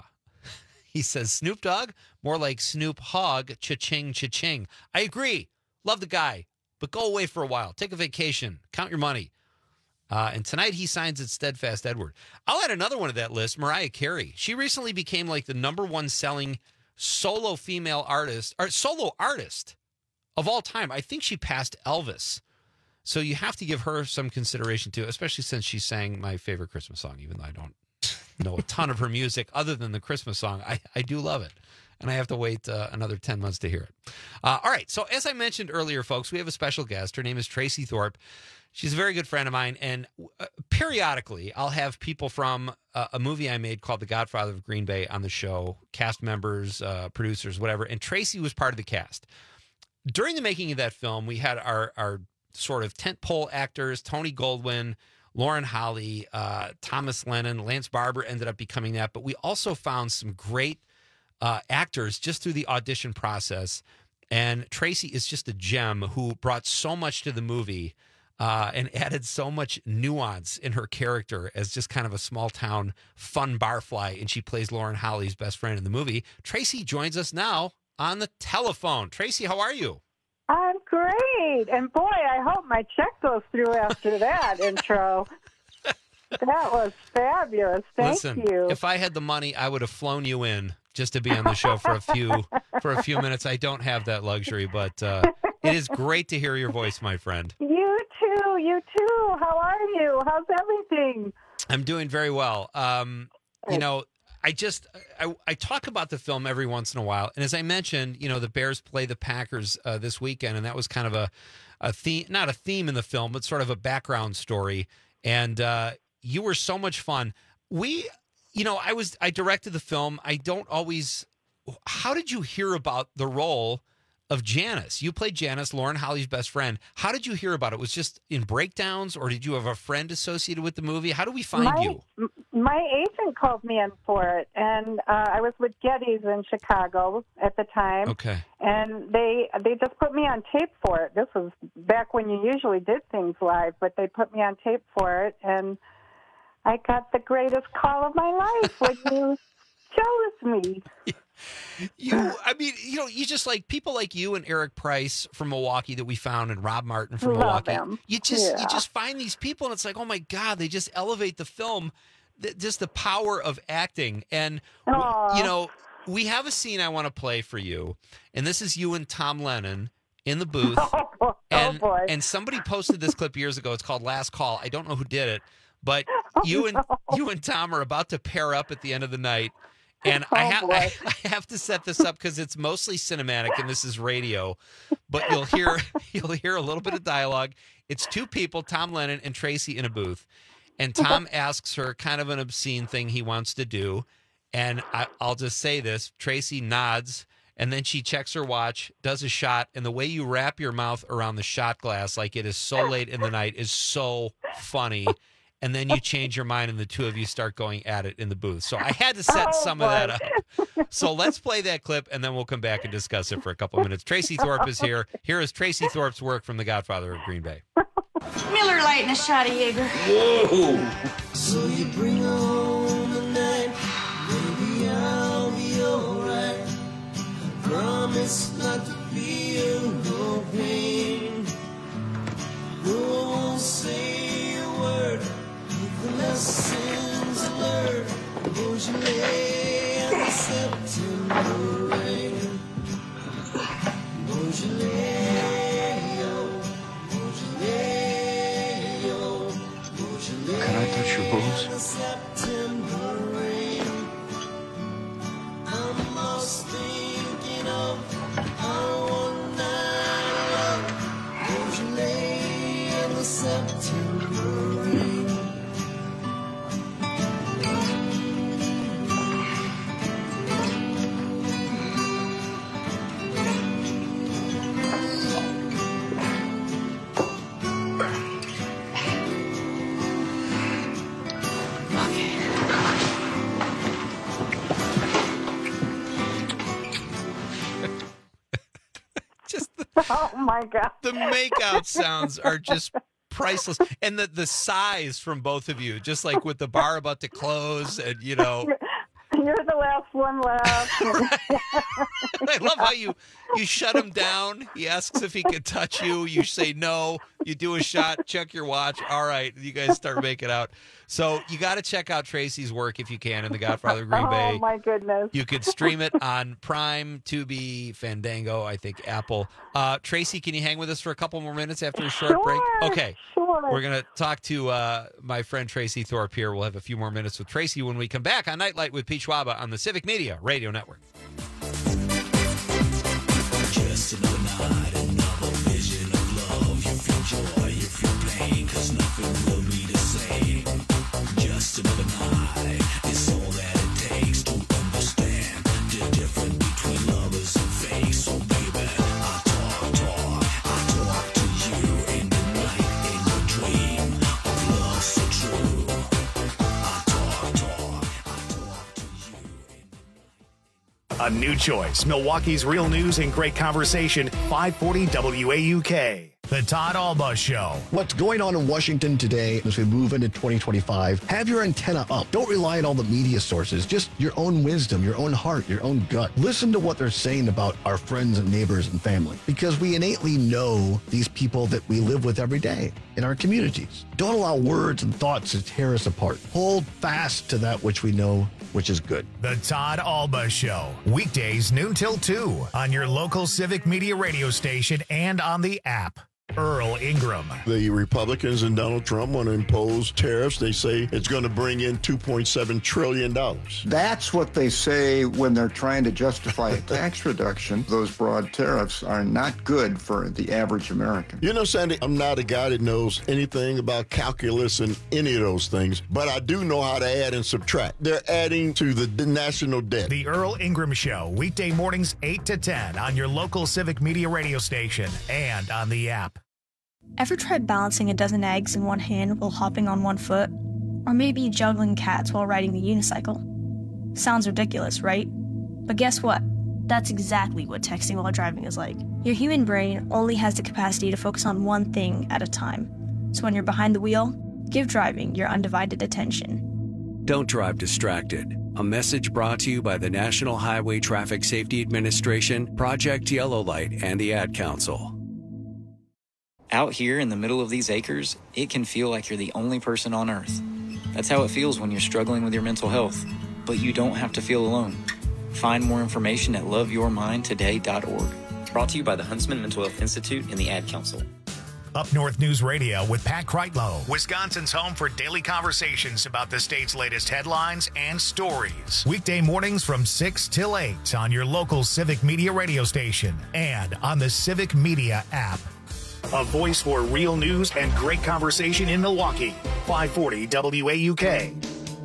He says Snoop Dogg, more like Snoop Hogg, cha-ching, cha-ching. I agree. Love the guy, but go away for a while. Take a vacation. Count your money. Uh, and tonight he signs at Steadfast Edward. I'll add another one to that list, Mariah Carey. She recently became like the number one selling solo female artist, or solo artist of all time. I think she passed Elvis. So you have to give her some consideration too, especially since she sang my favorite Christmas song, even though I don't know a ton of her music other than the Christmas song. I, I do love it. And I have to wait uh, another ten months to hear it. Uh, all right. So as I mentioned earlier, folks, we have a special guest. Her name is Tracy Thorpe. She's a very good friend of mine. And uh, periodically, I'll have people from uh, a movie I made called The Godfather of Green Bay on the show, cast members, uh, producers, whatever. And Tracy was part of the cast. During the making of that film, we had our, our sort of tentpole actors, Tony Goldwyn, Lauren Holly, uh, Thomas Lennon, Lance Barber ended up becoming that. But we also found some great Uh, actors just through the audition process. And Tracy is just a gem who brought so much to the movie. uh, and added so much nuance in her character as just kind of a small town fun barfly. And she plays Lauren Holly's best friend in the movie. Tracy joins us now on the telephone. Tracy, how are you? I'm great. And boy, I hope my check goes through after that intro. That was fabulous. Thank Listen, you. if I had the money, I would have flown you in just to be on the show for a few for a few minutes. I don't have that luxury, but uh, it is great to hear your voice, my friend. You too. You too. How are you? How's everything? I'm doing very well. Um, you know, I just I, I talk about the film every once in a while, and as I mentioned, you know, the Bears play the Packers uh, this weekend, and that was kind of a a theme, not a theme in the film, but sort of a background story. And uh, you were so much fun. We, you know, I was I directed the film. I don't always. How did you hear about the role of Janice? You played Janice, Lauren Holly's best friend. How did you hear about it? Was it just in breakdowns, or did you have a friend associated with the movie? How do we find my, you? m- My agent called me in for it, and uh, I was with Getty's in Chicago at the time. Okay. And they they just put me on tape for it. This was back when you usually did things live, but they put me on tape for it, and I got the greatest call of my life when you chose me. You, I mean, you know, you just like people like you and Eric Price from Milwaukee that we found, and Rob Martin from Love Milwaukee. him. You just, Yeah. you just find these people, and it's like, oh my God, they just elevate the film, th- just the power of acting. And w- Aw. you know, we have a scene I want to play for you, and this is you and Tom Lennon in the booth. Oh, boy. And, oh boy! and somebody posted this clip years ago. It's called Last Call. I don't know who did it, but Oh, you and no. you and Tom are about to pair up at the end of the night. And Oh, I, ha- boy. I, I have to set this up because it's mostly cinematic and this is radio. But you'll hear you'll hear a little bit of dialogue. It's two people, Tom Lennon and Tracy, in a booth. And Tom asks her kind of an obscene thing he wants to do. And I, I'll just say this. Tracy nods, and then she checks her watch, does a shot, and the way you wrap your mouth around the shot glass like it is so late in the night is so funny. And then you change your mind, and the two of you start going at it in the booth. So I had to set Oh, some of that boy. up. So let's play that clip, and then we'll come back and discuss it for a couple of minutes. Tracy Thorpe is here. Here is Tracy Thorpe's work from The Godfather of Green Bay. Miller Lite and a shot of Jaeger. Whoa! So you bring on the night, maybe I'll be alright. I promise not to feel no pain. No, I won't say a word. The lessons learned. Beaujolais and the September rain. Beaujolais, oh, Beaujolais, oh, Beaujolais. Can I touch your boobs? The September rain. I'm lost thinking of our one night love. Beaujolais and the September rain. Oh my God! The makeout sounds are just priceless. And the, the sighs from both of you, just like with the bar about to close and, you know. You're the last one left. I love how you, you shut him down. He asks if he can touch you. You say no. You do a shot, check your watch. All right, you guys start making out. So you got to check out Tracy's work if you can in The Godfather of Green Bay. Oh, my goodness. You could stream it on Prime, Tubi, Fandango, I think Apple. Uh, Tracy, can you hang with us for a couple more minutes after a short Sure, break? Okay. sure. We're going to talk to uh, my friend Tracy Thorpe here. We'll have a few more minutes with Tracy when we come back on Nightlight with Pete Schwaba on the Civic Media Radio Network. Just another night, another vision of love. You feel joy, you feel pain, cause nothing will be the same. Just another night, it's all that it takes to understand the difference between lovers and fake. So baby, I talk, talk, I talk to you in the night, in your dream of love so true. I talk, talk, I talk to you in the night. A new choice. Milwaukee's real news and great conversation. five forty W A U K. The Todd Alba Show. What's going on in Washington today as we move into twenty twenty-five? Have your antenna up. Don't rely on all the media sources. Just your own wisdom, your own heart, your own gut. Listen to what they're saying about our friends and neighbors and family, because we innately know these people that we live with every day in our communities. Don't allow words and thoughts to tear us apart. Hold fast to that which we know, which is good. The Todd Alba Show. Weekdays noon till two on your local Civic Media radio station and on the app. Earl Ingram. The Republicans and Donald Trump want to impose tariffs. They say it's going to bring in two point seven trillion dollars. That's what they say when they're trying to justify a tax reduction. Those broad tariffs are not good for the average American. You know, Sandy, I'm not a guy that knows anything about calculus and any of those things, but I do know how to add and subtract. They're adding to the national debt. The Earl Ingram Show, weekday mornings eight to ten on your local Civic Media radio station and on the app. Ever tried balancing a dozen eggs in one hand while hopping on one foot? Or maybe juggling cats while riding the unicycle? Sounds ridiculous, right? But guess what? That's exactly what texting while driving is like. Your human brain only has the capacity to focus on one thing at a time. So when you're behind the wheel, give driving your undivided attention. Don't drive distracted. A message brought to you by the National Highway Traffic Safety Administration, Project Yellow Light, and the Ad Council. Out here in the middle of these acres, it can feel like you're the only person on Earth. That's how it feels when you're struggling with your mental health. But you don't have to feel alone. Find more information at love your mind today dot org. Brought to you by the Huntsman Mental Health Institute and the Ad Council. Up North News Radio with Pat Kreitlow, Wisconsin's home for daily conversations about the state's latest headlines and stories. Weekday mornings from six till eight on your local Civic Media radio station and on the Civic Media app. A voice for real news and great conversation in Milwaukee. five forty W A U K.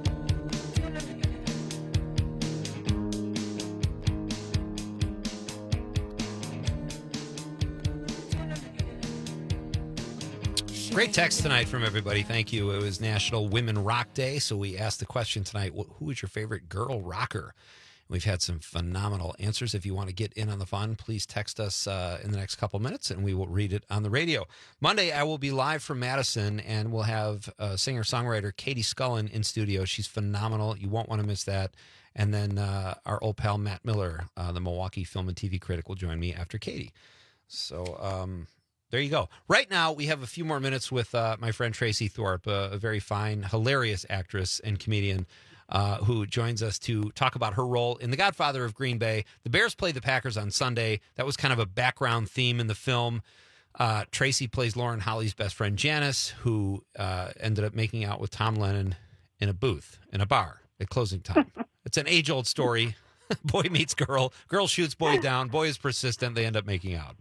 Great text tonight from everybody. Thank you. It was National Women Rock Day, so we asked the question tonight, who is your favorite girl rocker? We've had some phenomenal answers. If you want to get in on the fun, please text us uh, in the next couple minutes, and we will read it on the radio. Monday, I will be live from Madison, and we'll have uh, singer-songwriter Katie Scullin in studio. She's phenomenal. You won't want to miss that. And then uh, our old pal Matt Miller, uh, the Milwaukee film and T V critic, will join me after Katie. So um, there you go. Right now, we have a few more minutes with uh, my friend Tracy Thorpe, a, a very fine, hilarious actress and comedian. Uh, who joins us to talk about her role in The Godfather of Green Bay. The Bears played the Packers on Sunday. That was kind of a background theme in the film. Uh, Tracy plays Lauren Holly's best friend Janice, who uh, ended up making out with Tom Lennon in a booth, in a bar at closing time. It's an age-old story. Boy meets girl. Girl shoots boy down. Boy is persistent. They end up making out.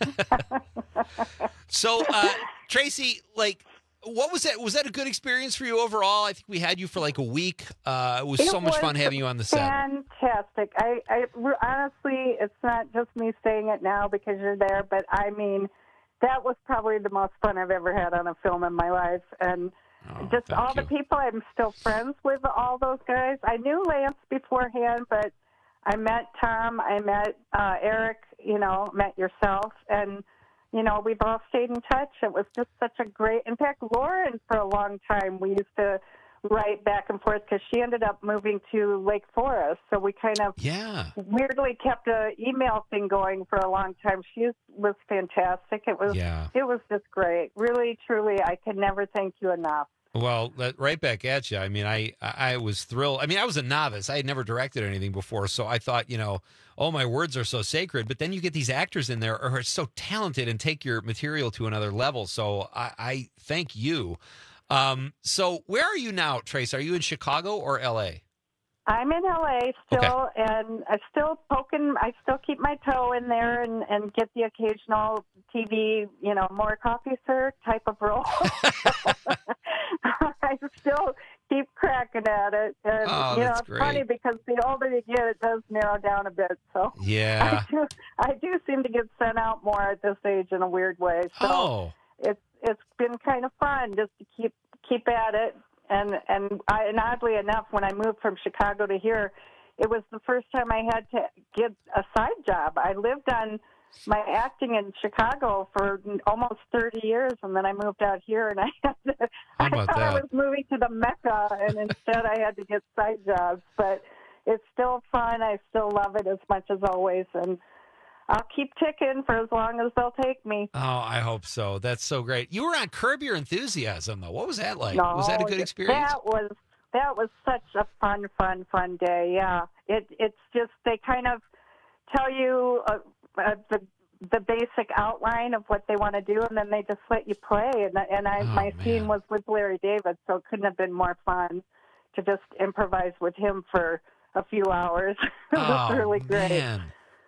So, uh, Tracy, like... What was that? Was that a good experience for you overall? I think we had you for like a week. Uh, it was it so much was fun having you on the set. Fantastic. I, I honestly, it's not just me saying it now because you're there, but I mean, that was probably the most fun I've ever had on a film in my life. And oh, just all you. the people, I'm still friends with all those guys. I knew Lance beforehand, but I met Tom, I met uh, Eric, you know, met yourself, and you know, we've all stayed in touch. It was just such a great... In fact, Lauren, for a long time, we used to write back and forth because she ended up moving to Lake Forest. So we kind of yeah. weirdly kept a email thing going for a long time. She was fantastic. It was yeah. it was just great. Really, truly, I can never thank you enough. Well, that, right back at you. I mean, I, I was thrilled. I mean, I was a novice. I had never directed anything before, so I thought, you know, oh, my words are so sacred. But then you get these actors in there who are so talented and take your material to another level. So I, I thank you. Um, so where are you now, Trace? Are you in Chicago or L A? I'm in L A still, okay. and I still poking. I still keep my toe in there and, and get the occasional T V, you know, more coffee, sir, type of role. I still keep cracking at it, and oh, you know, that's it's great. funny because the older you get, it does narrow down a bit. So yeah, I do, I do seem to get sent out more at this age in a weird way. So oh. it's it's been kind of fun just to keep keep at it. And and, I, and oddly enough, when I moved from Chicago to here, it was the first time I had to get a side job. I lived on my acting in Chicago for almost thirty years, and then I moved out here, and I had to, How I about thought I that? was moving to the Mecca, and instead I had to get side jobs. But it's still fun. I still love it as much as always, and I'll keep ticking for as long as they'll take me. Oh, I hope so. That's so great. You were on Curb Your Enthusiasm, though. What was that like? No, was that a good experience? That was that was such a fun, fun, fun day. Yeah, it it's just they kind of tell you uh, uh, the the basic outline of what they want to do, and then they just let you play. And and I Oh, my man. scene was with Larry David, so it couldn't have been more fun to just improvise with him for a few hours. It was Oh, really great. man.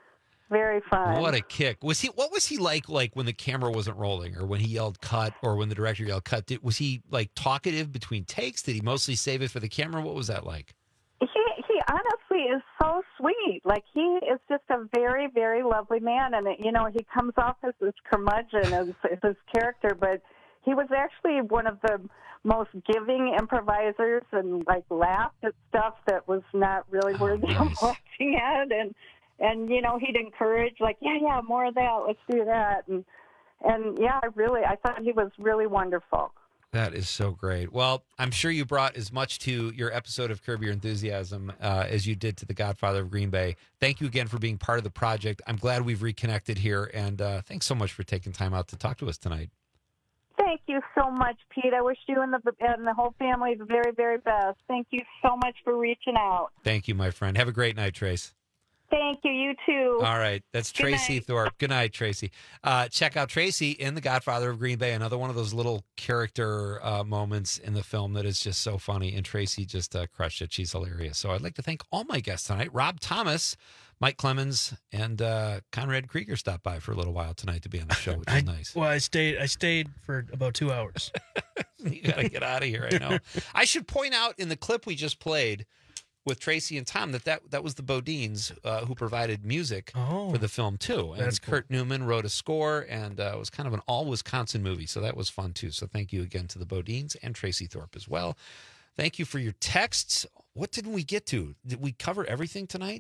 Very fun. What a kick. Was he what was he like like when the camera wasn't rolling or when he yelled cut or when the director yelled cut? Did, was he like talkative between takes? Did he mostly save it for the camera? What was that like? He he honestly is so sweet. Like, he is just a very, very lovely man. And, you know, he comes off as this curmudgeon as, as his character, but he was actually one of the most giving improvisers and, like, laughed at stuff that was not really worthy nice. of laughing at. And, and, you know, he'd encourage, like, yeah, yeah, more of that. Let's do that. And, and yeah, I really, I thought he was really wonderful. That is so great. Well, I'm sure you brought as much to your episode of Curb Your Enthusiasm uh, as you did to The Godfather of Green Bay. Thank you again for being part of the project. I'm glad we've reconnected here, and uh, thanks so much for taking time out to talk to us tonight. Thank you so much, Pete. I wish you and the and the whole family the very, very best. Thank you so much for reaching out. Thank you, my friend. Have a great night, Trace. Thank you. You too. All right. That's Good Tracy night. Thorpe. Good night, Tracy. Uh, check out Tracy in The Godfather of Green Bay, another one of those little character uh, moments in the film that is just so funny. And Tracy just uh, crushed it. She's hilarious. So I'd like to thank all my guests tonight. Rob Thomas, Mike Clemens, and uh, Conrad Krieger stopped by for a little while tonight to be on the show, which is I, nice. Well, I stayed. I stayed for about two hours. You got to get out of here. I know. I should point out in the clip we just played with Tracy and Tom that that, that was the Bodines uh, who provided music Oh, for the film too. And that's cool. Kurt Newman wrote a score, and uh, it was kind of an all Wisconsin movie, so that was fun too. So thank you again to the Bodines and Tracy Thorpe as well. Thank you for your texts. What didn't we get to? Did we cover everything tonight?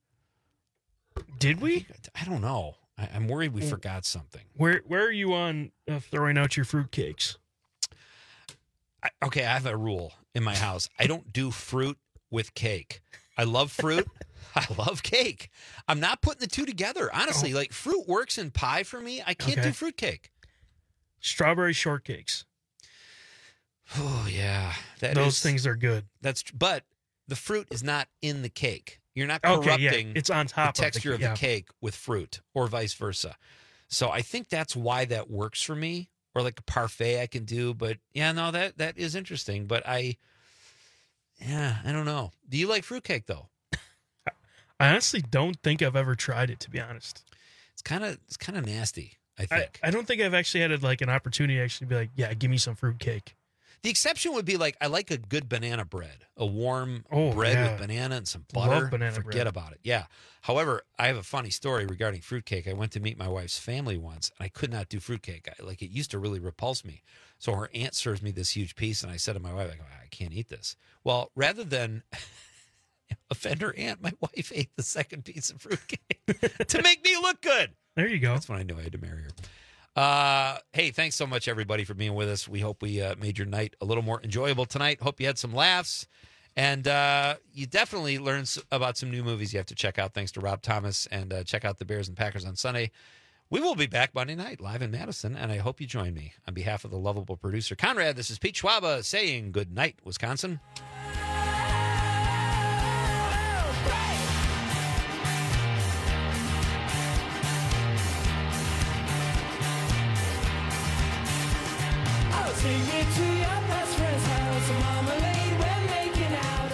Did we? I don't know. I, I'm worried we forgot something. Where Where are you on uh, throwing out your fruitcakes? I, okay, I have a rule in my house. I don't do fruit with cake. I love fruit. I love cake. I'm not putting the two together. Honestly, like fruit works in pie for me. I can't Okay. do fruit cake. Strawberry shortcakes. Oh yeah, that Those is- things are good. That's tr- but the fruit is not in the cake. You're not Okay, corrupting yeah, it's on top of the the texture ca- of yeah. the cake with fruit or vice versa. So I think that's why that works for me. Or like a parfait I can do, but yeah, no, that that is interesting. But I, yeah, I don't know. Do you like fruitcake though? I honestly don't think I've ever tried it, to be honest. It's kind of it's kind of nasty. I I, think. I don't think I've actually had like an opportunity to actually be like, yeah, give me some fruitcake. The exception would be like I like a good banana bread, a warm Oh, bread yeah. with banana and some Love butter. banana Forget bread. about it. Yeah. However, I have a funny story regarding fruitcake. I went to meet my wife's family once, and I could not do fruitcake. I, like it used to really repulse me. So her aunt serves me this huge piece, and I said to my wife, I, go, I can't eat this. Well, rather than offend her aunt, my wife ate the second piece of fruitcake to make me look good. There you go. That's when I knew I had to marry her. Uh, hey, thanks so much, everybody, for being with us. We hope we uh, made your night a little more enjoyable tonight. Hope you had some laughs. And uh, you definitely learned s- about some new movies you have to check out, thanks to Rob Thomas. And uh, check out the Bears and Packers on Sunday. We will be back Monday night live in Madison, and I hope you join me. On behalf of the lovable producer, Conrad, this is Pete Schwaba saying good night, Wisconsin. I'll take you to your best friend's house. Marmalade, we're making out.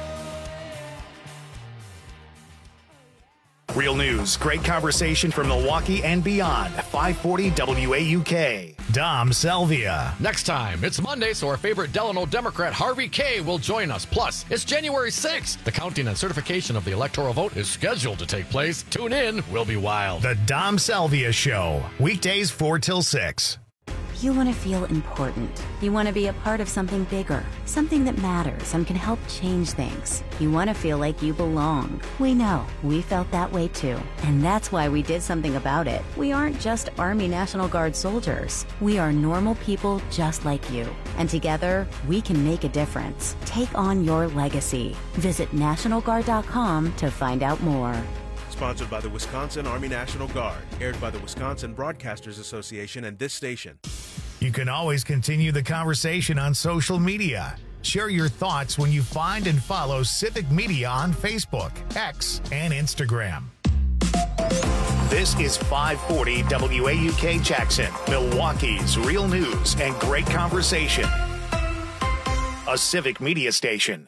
Real news, great conversation from Milwaukee and beyond. five forty W A U K. Dom Salvia. Next time, it's Monday, so our favorite Delano Democrat Harvey Kaye will join us. Plus, it's January sixth. The counting and certification of the electoral vote is scheduled to take place. Tune in, we'll be wild. The Dom Salvia Show. Weekdays four till six. You want to feel important. You want to be a part of something bigger, something that matters and can help change things. You want to feel like you belong. We know. We felt that way too. And that's why we did something about it. We aren't just Army National Guard soldiers. We are normal people just like you. And together, we can make a difference. Take on your legacy. Visit National Guard dot com to find out more. Sponsored by the Wisconsin Army National Guard. Aired by the Wisconsin Broadcasters Association and this station. You can always continue the conversation on social media. Share your thoughts when you find and follow Civic Media on Facebook, X, and Instagram. This is five forty W A U K Jackson, Milwaukee's real news and great conversation. A Civic Media station.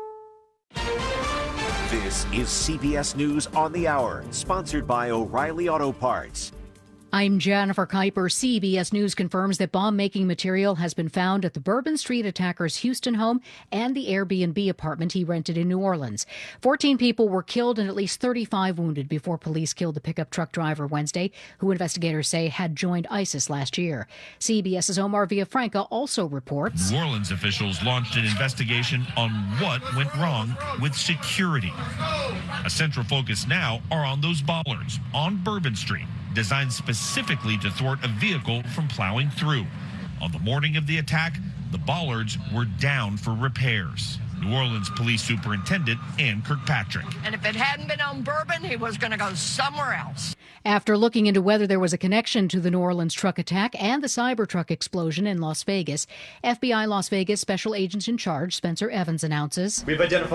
This is C B S News on the Hour, sponsored by O'Reilly Auto Parts. I'm Jennifer Kuiper. C B S News confirms that bomb-making material has been found at the Bourbon Street attacker's Houston home and the Airbnb apartment he rented in New Orleans. fourteen people were killed and at least thirty-five wounded before police killed the pickup truck driver Wednesday, who investigators say had joined ISIS last year. CBS's Omar Villafranca also reports New Orleans officials launched an investigation on what went wrong with security. A central focus now are on those bollards on Bourbon Street, designed specifically to thwart a vehicle from plowing through. On the morning of the attack, the bollards were down for repairs. New Orleans Police Superintendent Ann Kirkpatrick. And if it hadn't been on Bourbon, he was going to go somewhere else. After looking into whether there was a connection to the New Orleans truck attack and the Cybertruck explosion in Las Vegas, F B I Las Vegas Special Agent in Charge Spencer Evans announces, We've identified